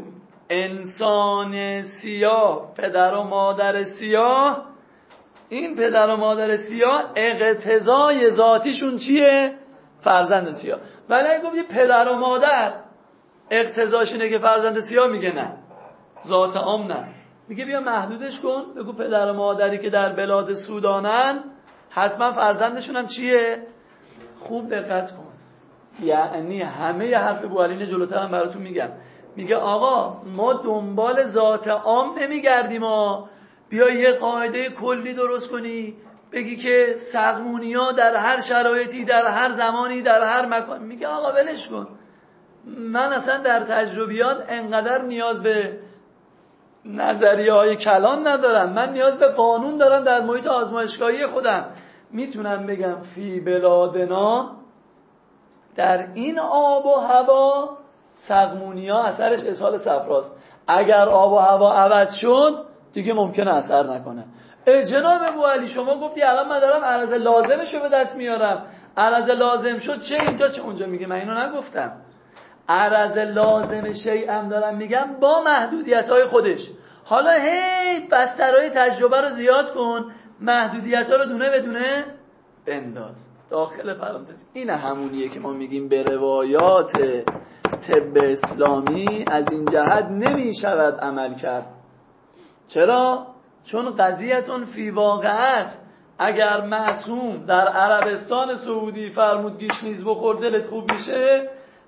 Speaker 2: انسان سیاه، پدر و مادر سیاه، این پدر و مادر سیاه اقتضای ذاتیشون چیه؟ فرزند سیاه. ولی اگه گفتی پدر و مادر اقتضاش اینه که فرزند سیاه، میگه نه، ذات عام نه. میگه بیا محدودش کن، بگو پدر و مادری که در بلاد سودانن حتما فرزندشون هم چیه؟ خوب دقت کن. یعنی همه ی حرف بوعلی جلوتر هم براتون میگم. میگه آقا ما دنبال ذات عام نمیگردیم، ما بیا یه قاعده کلی درست کنی بگی که سقمونیا در هر شرایطی، در هر زمانی، در هر مکان. میگه آقا ولش کن، من اصلا در تجربیات انقدر نیاز به نظریه های کلان ندارم، من نیاز به قانون دارم در محیط آزمایشگاهی خودم. میتونم بگم فی بلادنا در این آب و هوا سقمونیا اثرش اسهال صفراست. اگر آب و هوا عوض شد دیگه ممکنه اثر نکنه. ای جناب بوعلی شما گفتی الان من دارم عرض لازمشو به دست میارم، عرض لازم شد چه اینجا چه اونجا. میگه من اینو نگفتم، عرض لازم شیء دارم میگم با محدودیت‌های خودش. حالا هی بسترهای تجربه رو زیاد کن، محدودیت‌ها رو دونه بدونه بنداز داخل پرانتز. این همونیه که ما میگیم به روایات طب اسلامی از این جهت نمیشود عمل کرد. چرا؟ چون قضیتون فی واقع است. اگر معصوم در عربستان سعودی فرمود گیش نیز بخور دلت خوب میشه،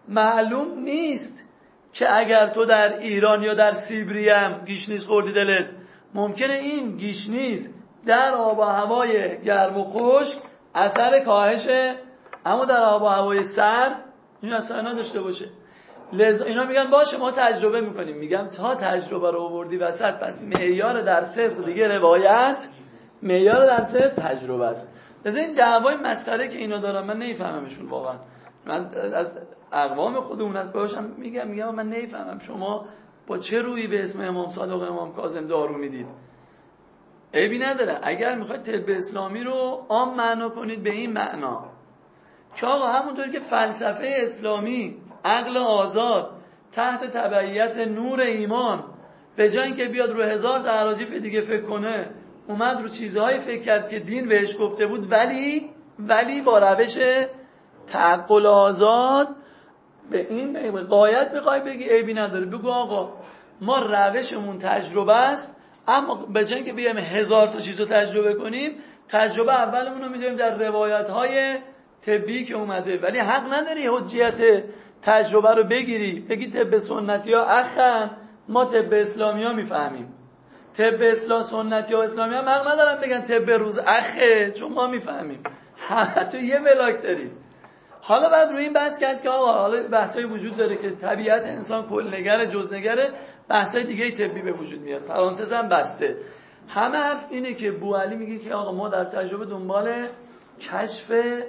Speaker 2: معلوم نیست که اگر تو در ایران یا در سیبریم گیشنیز خوردی دلت، ممکنه این گیشنیز در آب و هوای گرم و خشک اثر کاهش، اما در آب و هوای سرد این اثر نداشته باشه. لذا اینا میگن باشه ما تجربه میکنیم. میگم تا تجربه رو آوردی وسط، پس معیار در صدق دیگه روایت، معیار در صدق تجربه است. لذا این دعوای مسخره که اینا دارن من نمیفهممشون واقعا. من از اقوام خودمون از باشم میگم میگم من نمیفهمم شما با چه رویی به اسم امام صادق و امام کاظم دارو میدید. عیبی نداره اگر میخواید طب اسلامی رو عام معنا کنید به این معنا که آقا همونطور که فلسفه اسلامی عقل آزاد تحت تبعیت نور ایمان به جای اینکه بیاد رو هزار تا اراجیف دیگه فکر کنه، اومد رو چیزهایی فکر کرد که دین بهش گفته بود، ولی ولی با روش تعقل آزاد به این قایت بخوای بگی عیبی نداره. بگو آقا ما روشمون تجربه است، اما به جای اینکه بیایم هزار تا چیزو تجربه کنیم، تجربه اولمون رو میذاریم در روایت‌های طبی که اومده. ولی حق نداری حجیت تجربه رو بگیری بگی طب سنتی ها اخن ما طب اسلامی ها میفهمیم، طب اسلام سنتی ها اسلامی ها حق ندارن بگن طب روز اخه چون ما میفهمیم. همه تو یه ملاک دارید. حالا بعد روی این بحث کرد که آقا حالا بحثای وجود داره که طبیعت انسان کلنگره جزنگره، بحثای دیگه طبی به وجود میاد، پرانتز هم بسته. همه حرف اینه که بوعلی میگه که آقا ما در تجربه دنبال کشف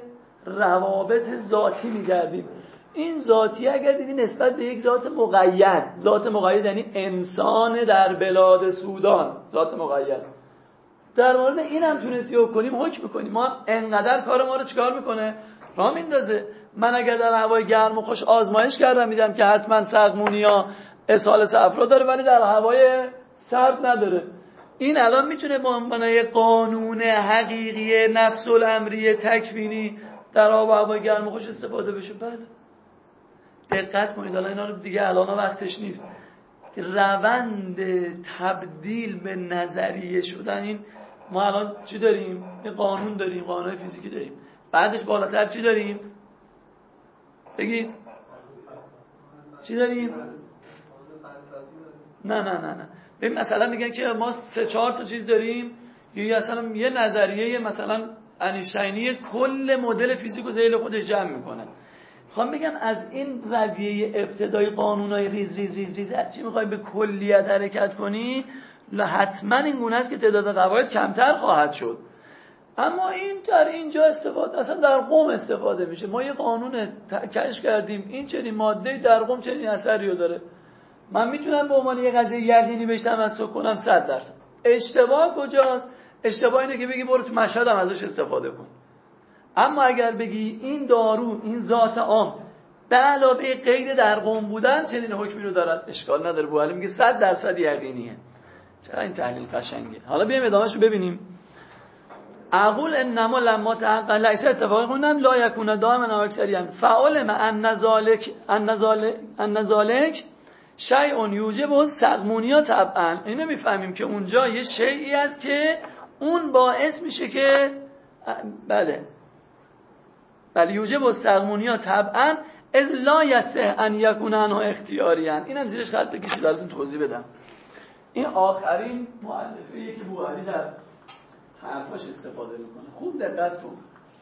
Speaker 2: روابط ذاتی میگردیم. این ذاتی اگر دیدی نسبت به یک ذات مقید، ذات مقید یعنی انسان در بلاد سودان، ذات مقید. در مورد این هم تونستی کنیم حکم میکنیم. ما انقدر کار ما رو چیکار میکنه؟ راه میندازه. من اگر در هوای گرم و خوش آزمایش کردم میدم که حتما سقمونی یا اسهال صفرا داره ولی در هوای سرد نداره، این الان میتونه به عنوان یک قانون حقیقی نفس الامری تکوینی در آب و هوای گرم و خوش استفاده بشه؟ بله. دقت کنید، الان اینا رو دیگه الان وقتش نیست. روند تبدیل به نظریه شدن، این ما الان چی داریم؟ یه قانون داریم، قانون فیزیکی داریم. بعدش بالاتر چی داریم؟ بگید چی داریم؟ نه نه نه نه ببین مثلا میگن که ما سه چهار تا چیز داریم، یا مثلا یه نظریه مثلا انیشتینی کل مدل فیزیک و ذیل خودش جمع میکنه. میخوام بگم از این رویه ابتدای قانونای ریز ریز ریز ریز هر چی میخوای به کلیت حرکت کنی حتما این گونه است که تعداد قواعد کمتر خواهد شد. اما این در اینجا استفاده، اصلا در قم استفاده میشه. ما یه قانون کشف کردیم این چنین ماده در قم چنین اثری رو داره. من میتونم به عنوان یه قضیه یقینی بهش تمسک کنم صد درصد. اشتباه کجاست؟ اشتباه اینه که بگی برو تو مشهد هم ازش استفاده کن. اما اگر بگی این دارو این ذات عام به علاوه قید در قم بودن چنین حکمی رو دارد، اشکال نداره. بوعلی میگه صد درصد یقینیه. چرا این تحلیل قشنگه. حالا بیایم ادامهشو ببینیم. اقول انما لما تحقق لیس اتفاقی خوندم لا یکون دائما و اکثرا فعلم ان ذالک ان ذالک ان ذالک شیء یوجب السقمونیا طبعا. اینو میفهمیم که اونجا یه شیئی است که اون باعث میشه که بله بله یوجب السقمونیا طبعا اذ لا یصح ان یکون عنه اختیاریا. اینم زیرش خط بکشید براتون توضیح بدم. این آخرین مؤلفه‌ایه که بوعلی در حرفاش استفاده میکنه. خوب دقت کن.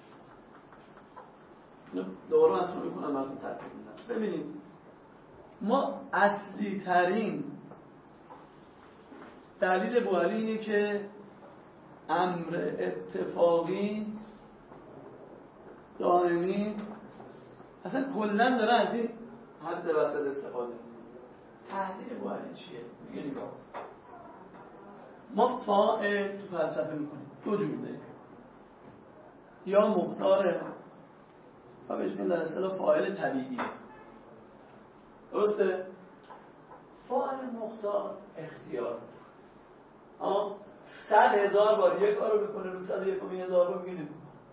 Speaker 2: دوباره من شروع کنم براتون ترتیب میدم. ببینید ما اصلی ترین دلیل بوعلی اینه که امر اتفاقی دائمی اصلا کلا داره از این حد وسط استفاده میکنه. تحلیل بوعلی چیه؟ میگه نگاه ما فاعل تو فلسفه میکنیم دو جور داریم، یا مختاره و بهش میگن در اصطلاح فاعل طبیعی. درسته؟ فاعل مختار اختیار آه صد هزار بار یک کارو بکنه رو صد و یکمین هزار بار میگه.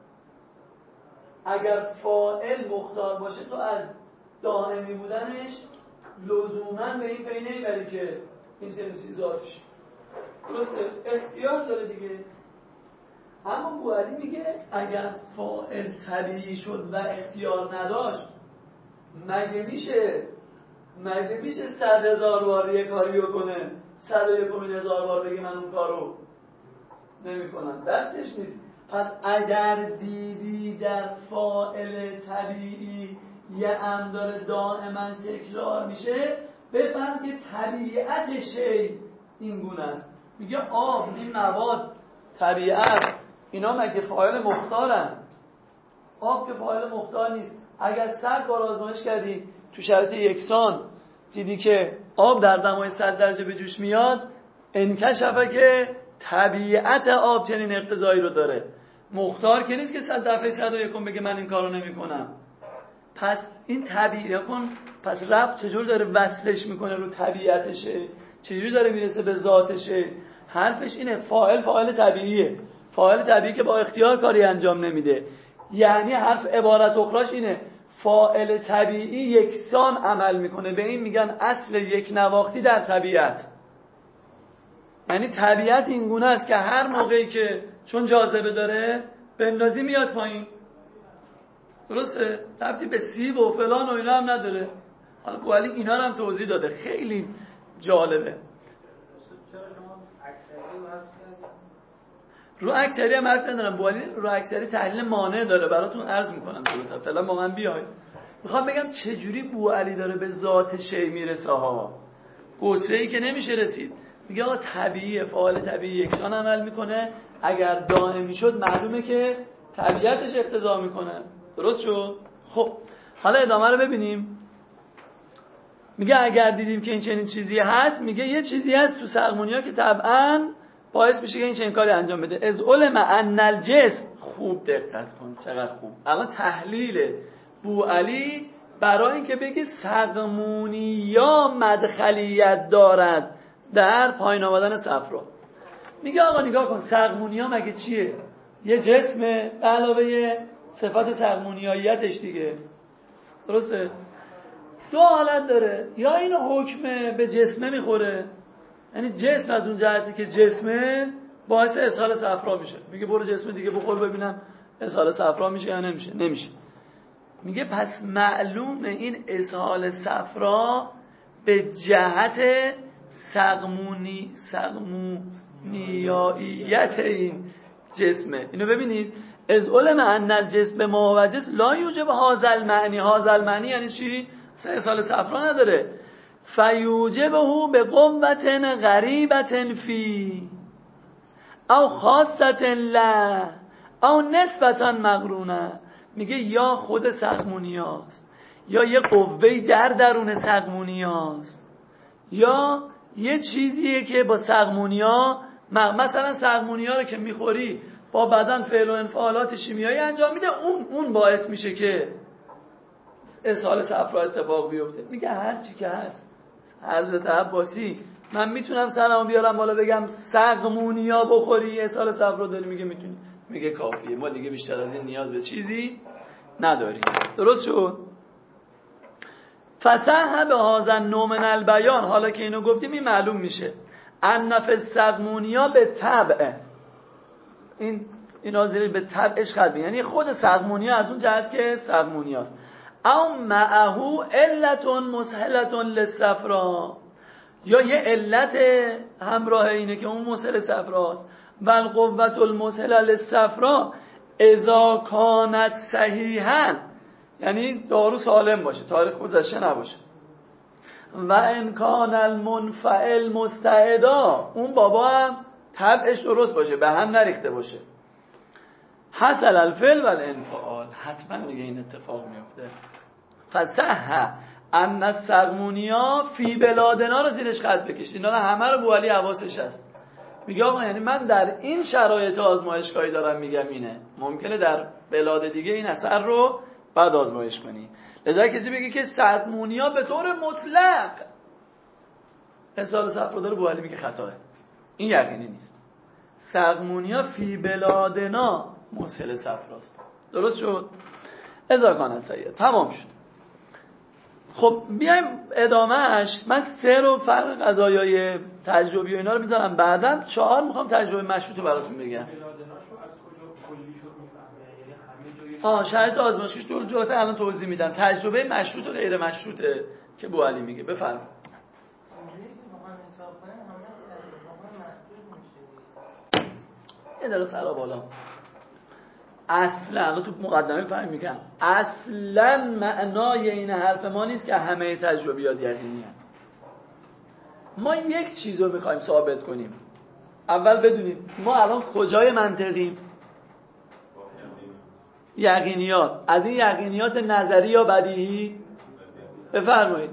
Speaker 2: اگر فاعل مختار باشه تو از دائمی بودنش لزوما به این پی نمیبری که این چنین چیزاش درسته؟ اختیار داره دیگه. اما بوعلی میگه اگر فاعل طبیعی شد و اختیار نداشت مگه میشه مگه میشه صد هزار بار یه کاری بکنه صد و یکمین هزار بار بگه من اون کارو نمی کنم؟ دستش نیست. پس اگر دیدی در فاعل طبیعی یه امر داره دائما تکرار میشه، بفهم که طبیعت شی این گونه است. میگه آب، این مواد، طبیعت، اینا مگه فاعل مختارن؟ آب که فاعل مختار نیست. اگر صد بار آزمایش کردی تو شرایط یکسان دیدی که آب در دمای صد درجه به جوش میاد، انکشفه که طبیعت آب چنین اقتضایی رو داره. مختار که نیست که صد دفعه صد و یکم بگه من این کارو نمی کنم. پس این طبیعت کن، پس رب چجور داره وصلش میکنه رو طبیعتشه، چجوری داره میرسه به ذاتشه. حرفش اینه فاعل فاعل طبیعیه، فاعل طبیعی که با اختیار کاری انجام نمیده. یعنی حرف عبارت اخراش اینه فاعل طبیعی یکسان عمل میکنه. به این میگن اصل یک نواختی در طبیعت. یعنی طبیعت این گونه است که هر موقعی که چون جاذبه داره بندازی میاد پایین. درسته؟ ربطی به سیب و فلان و اینا هم نداره. حالا بوالی اینا رو هم توضیح داده، خیلی جالبه.
Speaker 4: چرا شما اکثری رو حذف کردید؟
Speaker 2: رو اکثری هم حرف ندارم، بوالی رو اکثری تحلیل مانع داره، براتون عرض میکنم جلوتر. فعلا با من بیاید. میخوام بگم چجوری بوالی داره به ذات شی میرسه ها. گوسه‌ای که نمیشه رسید. میگه آقا طبیعیه، فعال طبیعی یکسان عمل میکنه. اگر دائمی شد معلومه که طبیعتش اقتضا میکنه. درست شد؟ خب حالا ادامه رو ببینیم. میگه اگر دیدیم که این چنین چیزی هست، میگه یه چیزی هست تو سقمونیا که طبعاً باعث میشه که این چنین کاری انجام بده. از علم ان الجسم، خوب دقت کن چقدر خوب. الان تحلیل بوعلی برای اینکه بگه سقمونیا مدخلیت دارد در پایین آمدن صفرا. میگه آقا نگاه کن، سقمونیا مگه چیه؟ یه جسمه به علاوه صفت سقمونیاییتش دیگه. درسته؟ دو حالت داره، یا اینو حکم به جسمه میخوره، یعنی جسم از اون جهتی که جسمه باعث اسهال صفرا میشه. میگه برو جسم دیگه بخور ببینم اسهال صفرا میشه یا نمیشه. نمیشه. میگه پس معلومه این اسهال صفرا به جهت سقمونی سقمونیاییت این جسمه. اینو ببینید، از علم ان الجسم ما و جسم لا یوجب هذا المعنی. هذا المعنی یعنی چی؟ اسهال صفرا نداره. فیوجبه به قوت غریبت فی او خاصت له او نسبتا مقرونه. میگه یا خود سقمونیاست، یا یه قوه‌ای در درون سقمونیاست، یا یه چیزیه که با سقمونیا، مثلا سقمونیا رو که میخوری با بدن فعل و انفعالات شیمیایی انجام میده، اون اون باعث میشه که اسهال صفرا اتفاق بیفته. میگه هر چی که هست. حضرت عباسی من میتونم سلام بیارم بالا بگم سقمونیا بخوری اسهال صفرا داری؟ میگه میتونی. میگه کافیه، ما دیگه بیشتر از این نیاز به چیزی نداریم. درست شد؟ فصح به هذا النوع من البیان. حالا که اینو گفتیم این معلوم میشه ان فی السقمونیا به طبع، این این حاضری به طبعش خلبی، یعنی خود سقمونیا از اون جهت که سقمونیاست. او معه علت مسهلت للصفرا، یا یه علت همراه اینه که اون مسهل صفراست. بل قوت المسهل للصفرا اذا کانت صحیحا، یعنی دارو سالم باشه، تاریخ گذشته نباشه. و امکان المنفعل مستعدا، اون بابا هم طبعش درست باشه، به هم نریخته باشه. حصل الفعل و الانفعال، حتما میگه این اتفاق میفته. فصح ان السقمونیا فی بلادنا رو زیرش خط بکشید. اینا همه رو بوالی حواسش هست. میگه آقا یعنی من در این شرایط آزمایشگاهی دارم میگم اینه، ممکنه در بلاد دیگه این اثر رو بعد آزمایش کنی. لذا کسی بگه که سقمونیا به طور مطلق اسهال صفرا داره، بوالی میگه خطاه. این یقینی نیست. سقمونیا فی بلادنا مسهل صفراست. درست شد؟ اذا کان سیئ. تمام شد. خب بیایم ادامهش. من سه رو فرق قضایای تجربی و اینا رو میذارم بعدم. چهار میخوام تجربه مشروط رو براتون بگم.
Speaker 4: بلادناشو از کجا کلی شد میفهمه؟ یعنی همه جای
Speaker 2: آه شرط آزمایشگاهش دو جهت الان توضیح میدم. تجربه مشروط و غیر مشروطه که بو علی میگه. بفرمایید. یه دقیقه سرا بالا. اصلا تو مقدمه فهم میگم اصلا معنای این حرف ما نیست که همه تجربیات یقینی هست. ما یک چیز رو میخوایم ثابت کنیم. اول بدونید ما الان کجای منطقیم؟ یقینیات. از این یقینیات نظری یا بدیهی؟ بفرمایید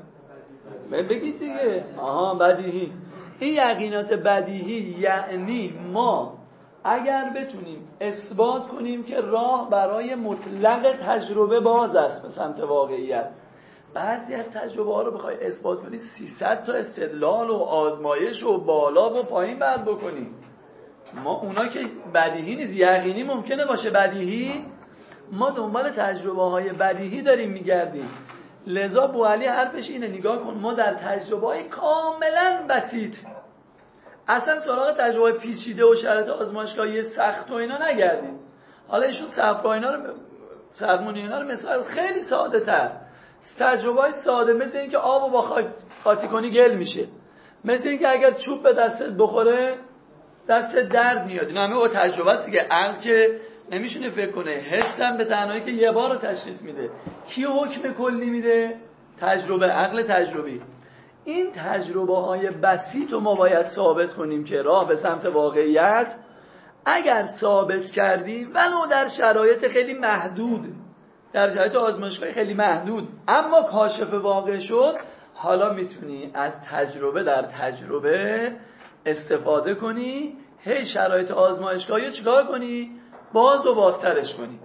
Speaker 2: بگید دیگه. آها بدیهی. این یقینیات بدیهی یعنی ما اگر بتونیم اثبات کنیم که راه برای مطلق تجربه باز است به سمت واقعیت، بعضی از تجربه ها رو بخوای اثبات کنی سیصد تا استدلال و آزمایش و بالا و پایین بعد بکنیم. ما اونا که بدیهی نیست، یقینی ممکنه باشه بدیهی، ما دنبال تجربه های بدیهی داریم میگردیم. لذا بو علی حرفش اینه، نگاه کن ما در تجربه های کاملا بسیط اصلا سراغ تجربه پیچیده و شرط آزمایشگاهی سخت و اینا نگردیم. حالا ایشون صفرا اینا رو سرمونی اینا رو مثال خیلی ساده تر، تجربه های ساده مثل این که آب و با خاک قاطی کنی گل میشه، مثل این که اگر چوب به دستت بخوره دست درد میاد. این همه با تجربه است دیگه. عقل که نمیشونه فکر کنه، حسم به تنهایی که یه بار رو تشخیص میده. کی حکم کلی میده؟ تجربه، عقل تجربی. این تجربه های بسیط رو ما باید ثابت کنیم که راه به سمت واقعیت. اگر ثابت کردیم ولو در شرایط خیلی محدود، در شرایط آزمایشگاهی خیلی محدود، اما کاشف واقع شد، حالا میتونی از تجربه در تجربه استفاده کنی، هی شرایط آزمایشگاهی رو چیکار کنی؟ باز و بازترش کنی.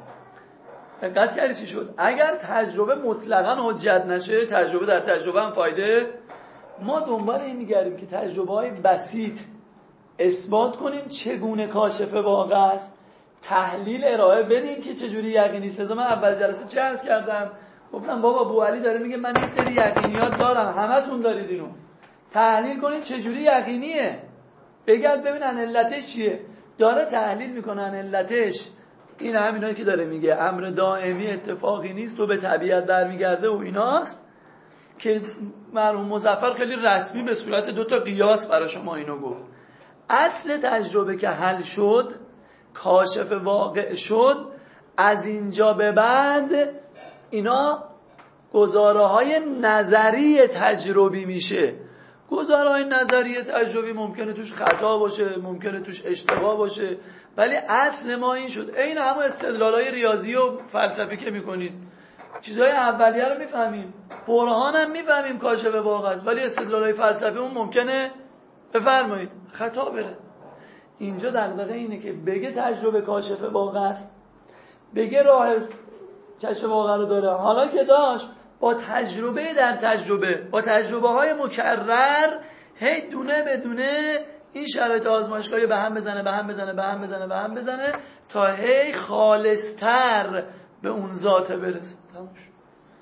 Speaker 2: دقت کردی چی شد؟ اگر تجربه مطلقاً حجت نشه، تجربه در تجربه هم فایده. ما دنبال این میگردیم که تجربه های بسیط اثبات کنیم چگونه کاشف واقع است، تحلیل ارائه بدیم که چجوری یقینی است. من اول جلسه چه عرض کردم؟ گفتم بابا بو علی داره میگه من یه سری یقینیات دارم، همتون دارید اینو، تحلیل کنید چجوری یقینیه، بگرد ببینن علتش چیه. داره تحلیل میکنن علتش این همینایی که داره میگه امر دائمی اتفاقی نیست و به طبیعت برمیگرده و ایناست که مرحوم مظفر خیلی رسمی به صورت دو تا قیاس برای شما اینو گفت. اصل تجربه که حل شد، کاشف واقع شد، از اینجا به بعد اینا گزاره های نظری تجربی میشه. گزاره های نظری تجربی ممکنه توش خطا باشه، ممکنه توش اشتباه باشه، ولی اصل ما این شد. این همه استدلال های ریاضی و فلسفی که میکنید، چیزهای اولیه رو میفهمیم، برهان هم میفهمیم کاشف واقع است، ولی استدلال های فلسفی اون ممکنه بفرمایید خطا بره. اینجا دغدغه اینه که بگه تجربه کاشف واقع است، بگه راه کشف واقع رو داره. حالا که داشت با تجربه در تجربه، با تجربه های مکرر، هی دونه به دونه این شرایط آزمایشگاهی به هم بزنه به هم بزنه به هم بزنه به هم بزنه تا هی خالصتر به اون ذات برسه. تموم شد.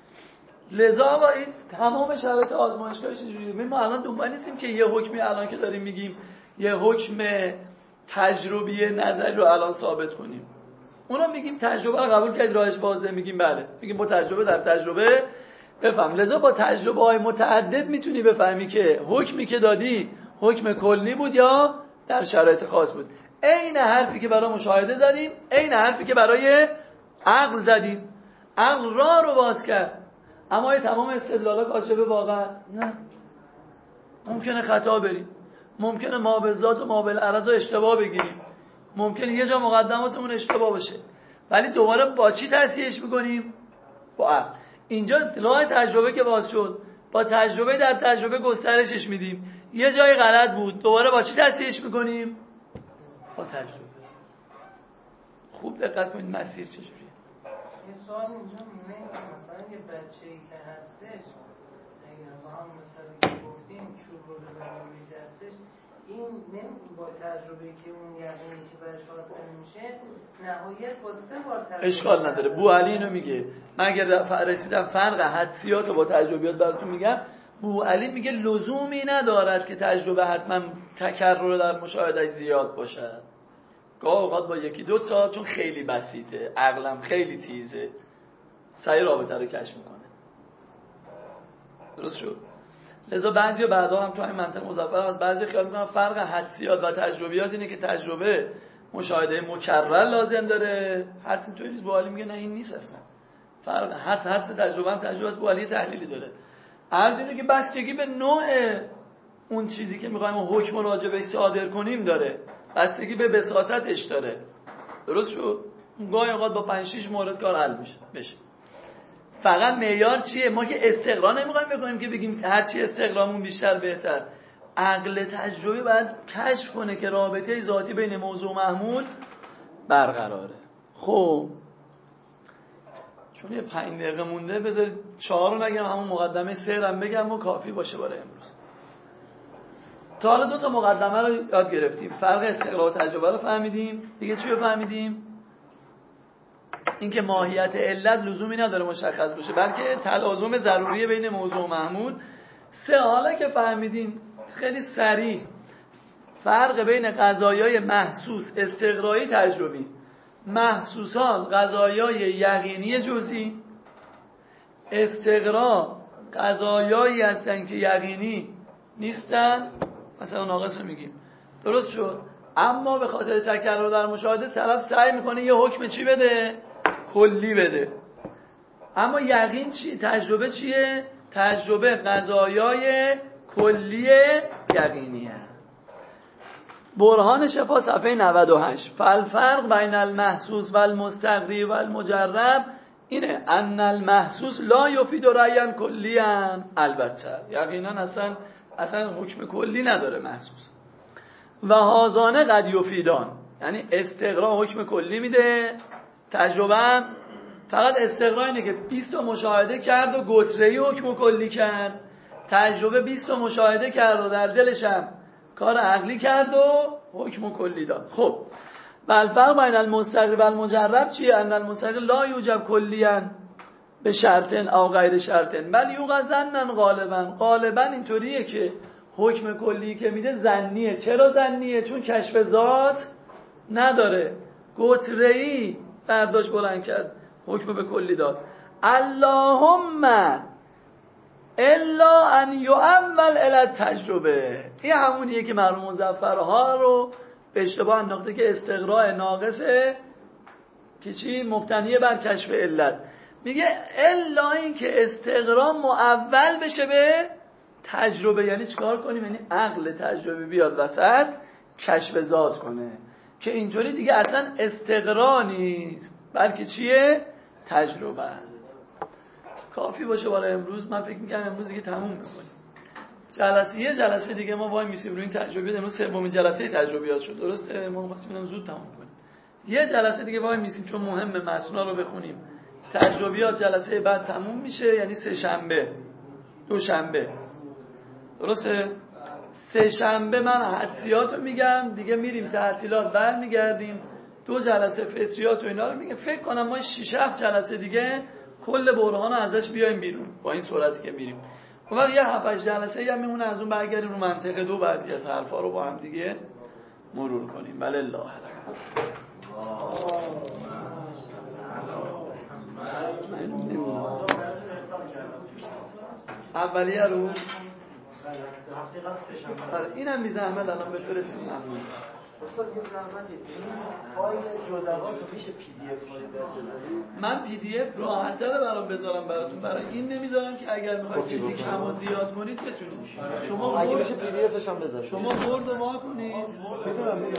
Speaker 2: لذا با این تمام شرایط آزمایشگاهی چجوریه؟ ما الان دنبال نیستیم که یه حکمی الان که داریم میگیم یه حکم تجربی نظری رو الان ثابت کنیم. اونا میگیم تجربه رو قبول کردید راهش بازه، میگیم بله، میگیم با تجربه در تجربه بفهم. لذا با تجربه های متعدد میتونی بفهمی که حکمی که دادی حکم کلی بود یا در شرایط خاص بود. عین حرفی که برای مشاهده زدیم، عین حرفی که برای عقل زدیم. عقل راه رو باز کرد، اما تمام استدلالا کاشف واقع است؟ نه، ممکنه خطا بریم، ممکنه ما به ذات و ما به العرض اشتباه بگیریم، ممکنه یه جا مقدماتمون اشتباه باشه، ولی دوباره با چی تصحیحش میکنیم؟ با عقل. اینجا راه تجربه که باز شد، با تجربه در تجربه گسترشش میدیم. یه جای غلط بود، دوباره با چی تصحیحش میکنیم؟ با تجربه. خوب دقت کنید مسیر چجوریه.
Speaker 3: یه سوال اینجا میمونه که مثلا یه بچه‌ای که هستش، اگه ما هم مثلا که گفتیم چوب رو بزنه روی دستش، این نمی‌تونه با تجربه که اون یقینی که برش حاصل میشه نهایت با سه بار تجربه
Speaker 2: اشکال نداره. بو علی اینو میگه. من اگر رسیدم فرق حدسیات رو با تجربیات براتون میگم. بو علی میگه لزومی ندارد که تجربه حتما تکرر در مشاهدهش زیاد باشد. گاه اوقات با یکی دو تا، چون خیلی بسیطه، عقلم خیلی تیزه، سعی رابطه رو کشف میکنه. درست شد؟ لذا بعضی بعدا هم تو این منطقه مظفر از بعضی خیال میکنن فرق حدسیات و تجربیات اینه که تجربه مشاهده مکرر لازم داره، حدس تو نیست. بوالی میگه نه این نیست اصلا. فرق حدس حدس تجربه هم تجربه از بوالی تحلیلی داره. عرض اینه که بستگی به نوع اون چیزی که میخوایم حکم راجع بهش صادر کنیم داره، بستگی به بساطتش داره. درست شد؟ گاهی اوقات با پنج شش مورد کار حل میشه بشه. فقط معیار چیه؟ ما که استقرا نمیخوایم بکنیم که بگیم هر چی استقرامون بیشتر بهتر. عقل تجربی باید کشف کنه که رابطه ذاتی بین موضوع و محمول برقراره. خب چون یه پنج دقیقه مونده بذارید چهار رو نگم، همون مقدمه سه رو بگم و کافی باشه برای امروز. تا حالا دو تا مقدمه رو یاد گرفتیم. فرق استقرا و تجربه رو فهمیدیم. دیگه چی رو فهمیدیم؟ اینکه ماهیت علت لزومی نداره مشخص باشه، بلکه تلازم ضروری بین موضوع و محمول. سه، حالا که فهمیدیم خیلی سریع فرق بین قضایای محسوس استقرایی تجربی. محسوسان قضایای یقینی جزئی، استقرا قضایایی هستن که یقینی نیستن، مثلا ناقص رو میگیم. درست شد؟ اما به خاطر تکرار در مشاهده طرف سعی میکنه یه حکم چی بده؟ کلی بده. اما یقین چی؟ تجربه چیه؟ تجربه قضایای کلی یقینیه. برهان شفا صفحه نود و هشت. فالفرق بین المحسوس و المستقری و المجرب اینه ان المحسوس لا یفید رأیا کلیا، البته یقینا اصلا اصلا حکم کلی نداره محسوس. و هازانه قد یفیدان، یعنی استقرا حکم کلی میده، تجربه هم فقط استقرا اینه که بیست تا مشاهده کرد و گتره‌ای حکم کلی کرد. تجربه بیست تا مشاهده کرد و در دلش هم کار عقلی کرد و حکم کلی داد. خب والفرق بین المستقر و المجرب چیه؟ ان المستقر لا یوجب کلیاً به شرطن او غیر شرطن بل یوقظنن غالبا. غالبا اینطوریه که حکم کلی که میده ظنیه. چرا ظنیه؟ چون کشف ذات نداره. گتره‌ای برداشت بلند کرد، حکم به کلی داد. اللهم الا ان یؤول الی تجربه. این همونیه که مرحوم مظفرها رو به اشتباه انداخته که استقراء ناقصه که چی؟ مبتنیه بر کشف علت. میگه الا این که استقراء مؤول بشه به تجربه. یعنی چیکار کنیم؟ یعنی عقل تجربه بیاد وسط کشف ذات کنه، که اینطوری دیگه اصلا استقراء نیست بلکه چیه؟ تجربه است. کافی باشه برای امروز. من فکر میکنم امروز دیگه تموم میکنیم. جلسه یه جلسه دیگه ما وای میسیم روی این تجربیات. امروز سومین جلسه تجربیات شد، درسته؟ ما خواستیم زود تموم کنیم. یه جلسه دیگه وای میسیم چون مهمه متنا رو بخونیم. تجربیات جلسه بعد تموم میشه، یعنی سه شنبه دو شنبه، درسته؟ سه شنبه من حدسیات رو میگم دیگه، میریم تعطیلات برمیگردیم. دو جلسه فطریات و اینا رو میگم. فکر کنم ما شش هفت جلسه دیگه کل برهان ازش بیایم بیرون با این سرعتی که میریم. اون یه هفت هشت جلسه یا میمونه از اون برگردیم رو منطقه دو بعضی از حرفا رو با هم دیگه مرور کنیم. بله الله اولیه رو
Speaker 5: هفته قبل سه شنبه
Speaker 2: اینم بی زحمت الان بفرستیم. ممنون.
Speaker 5: استاد یه زحمتی فایل جزئیات رو میشه پی دی اف فایل بذارید؟
Speaker 2: من پی دی اف راحت‌تره برام بذارم براتون. برای این نمیذارم که اگر میخواید چیزی کم و زیاد کنید بتونید. شما
Speaker 5: اگه میشه پی دی افش هم بذارید.
Speaker 2: شما برد و وا کنید.
Speaker 5: میدونم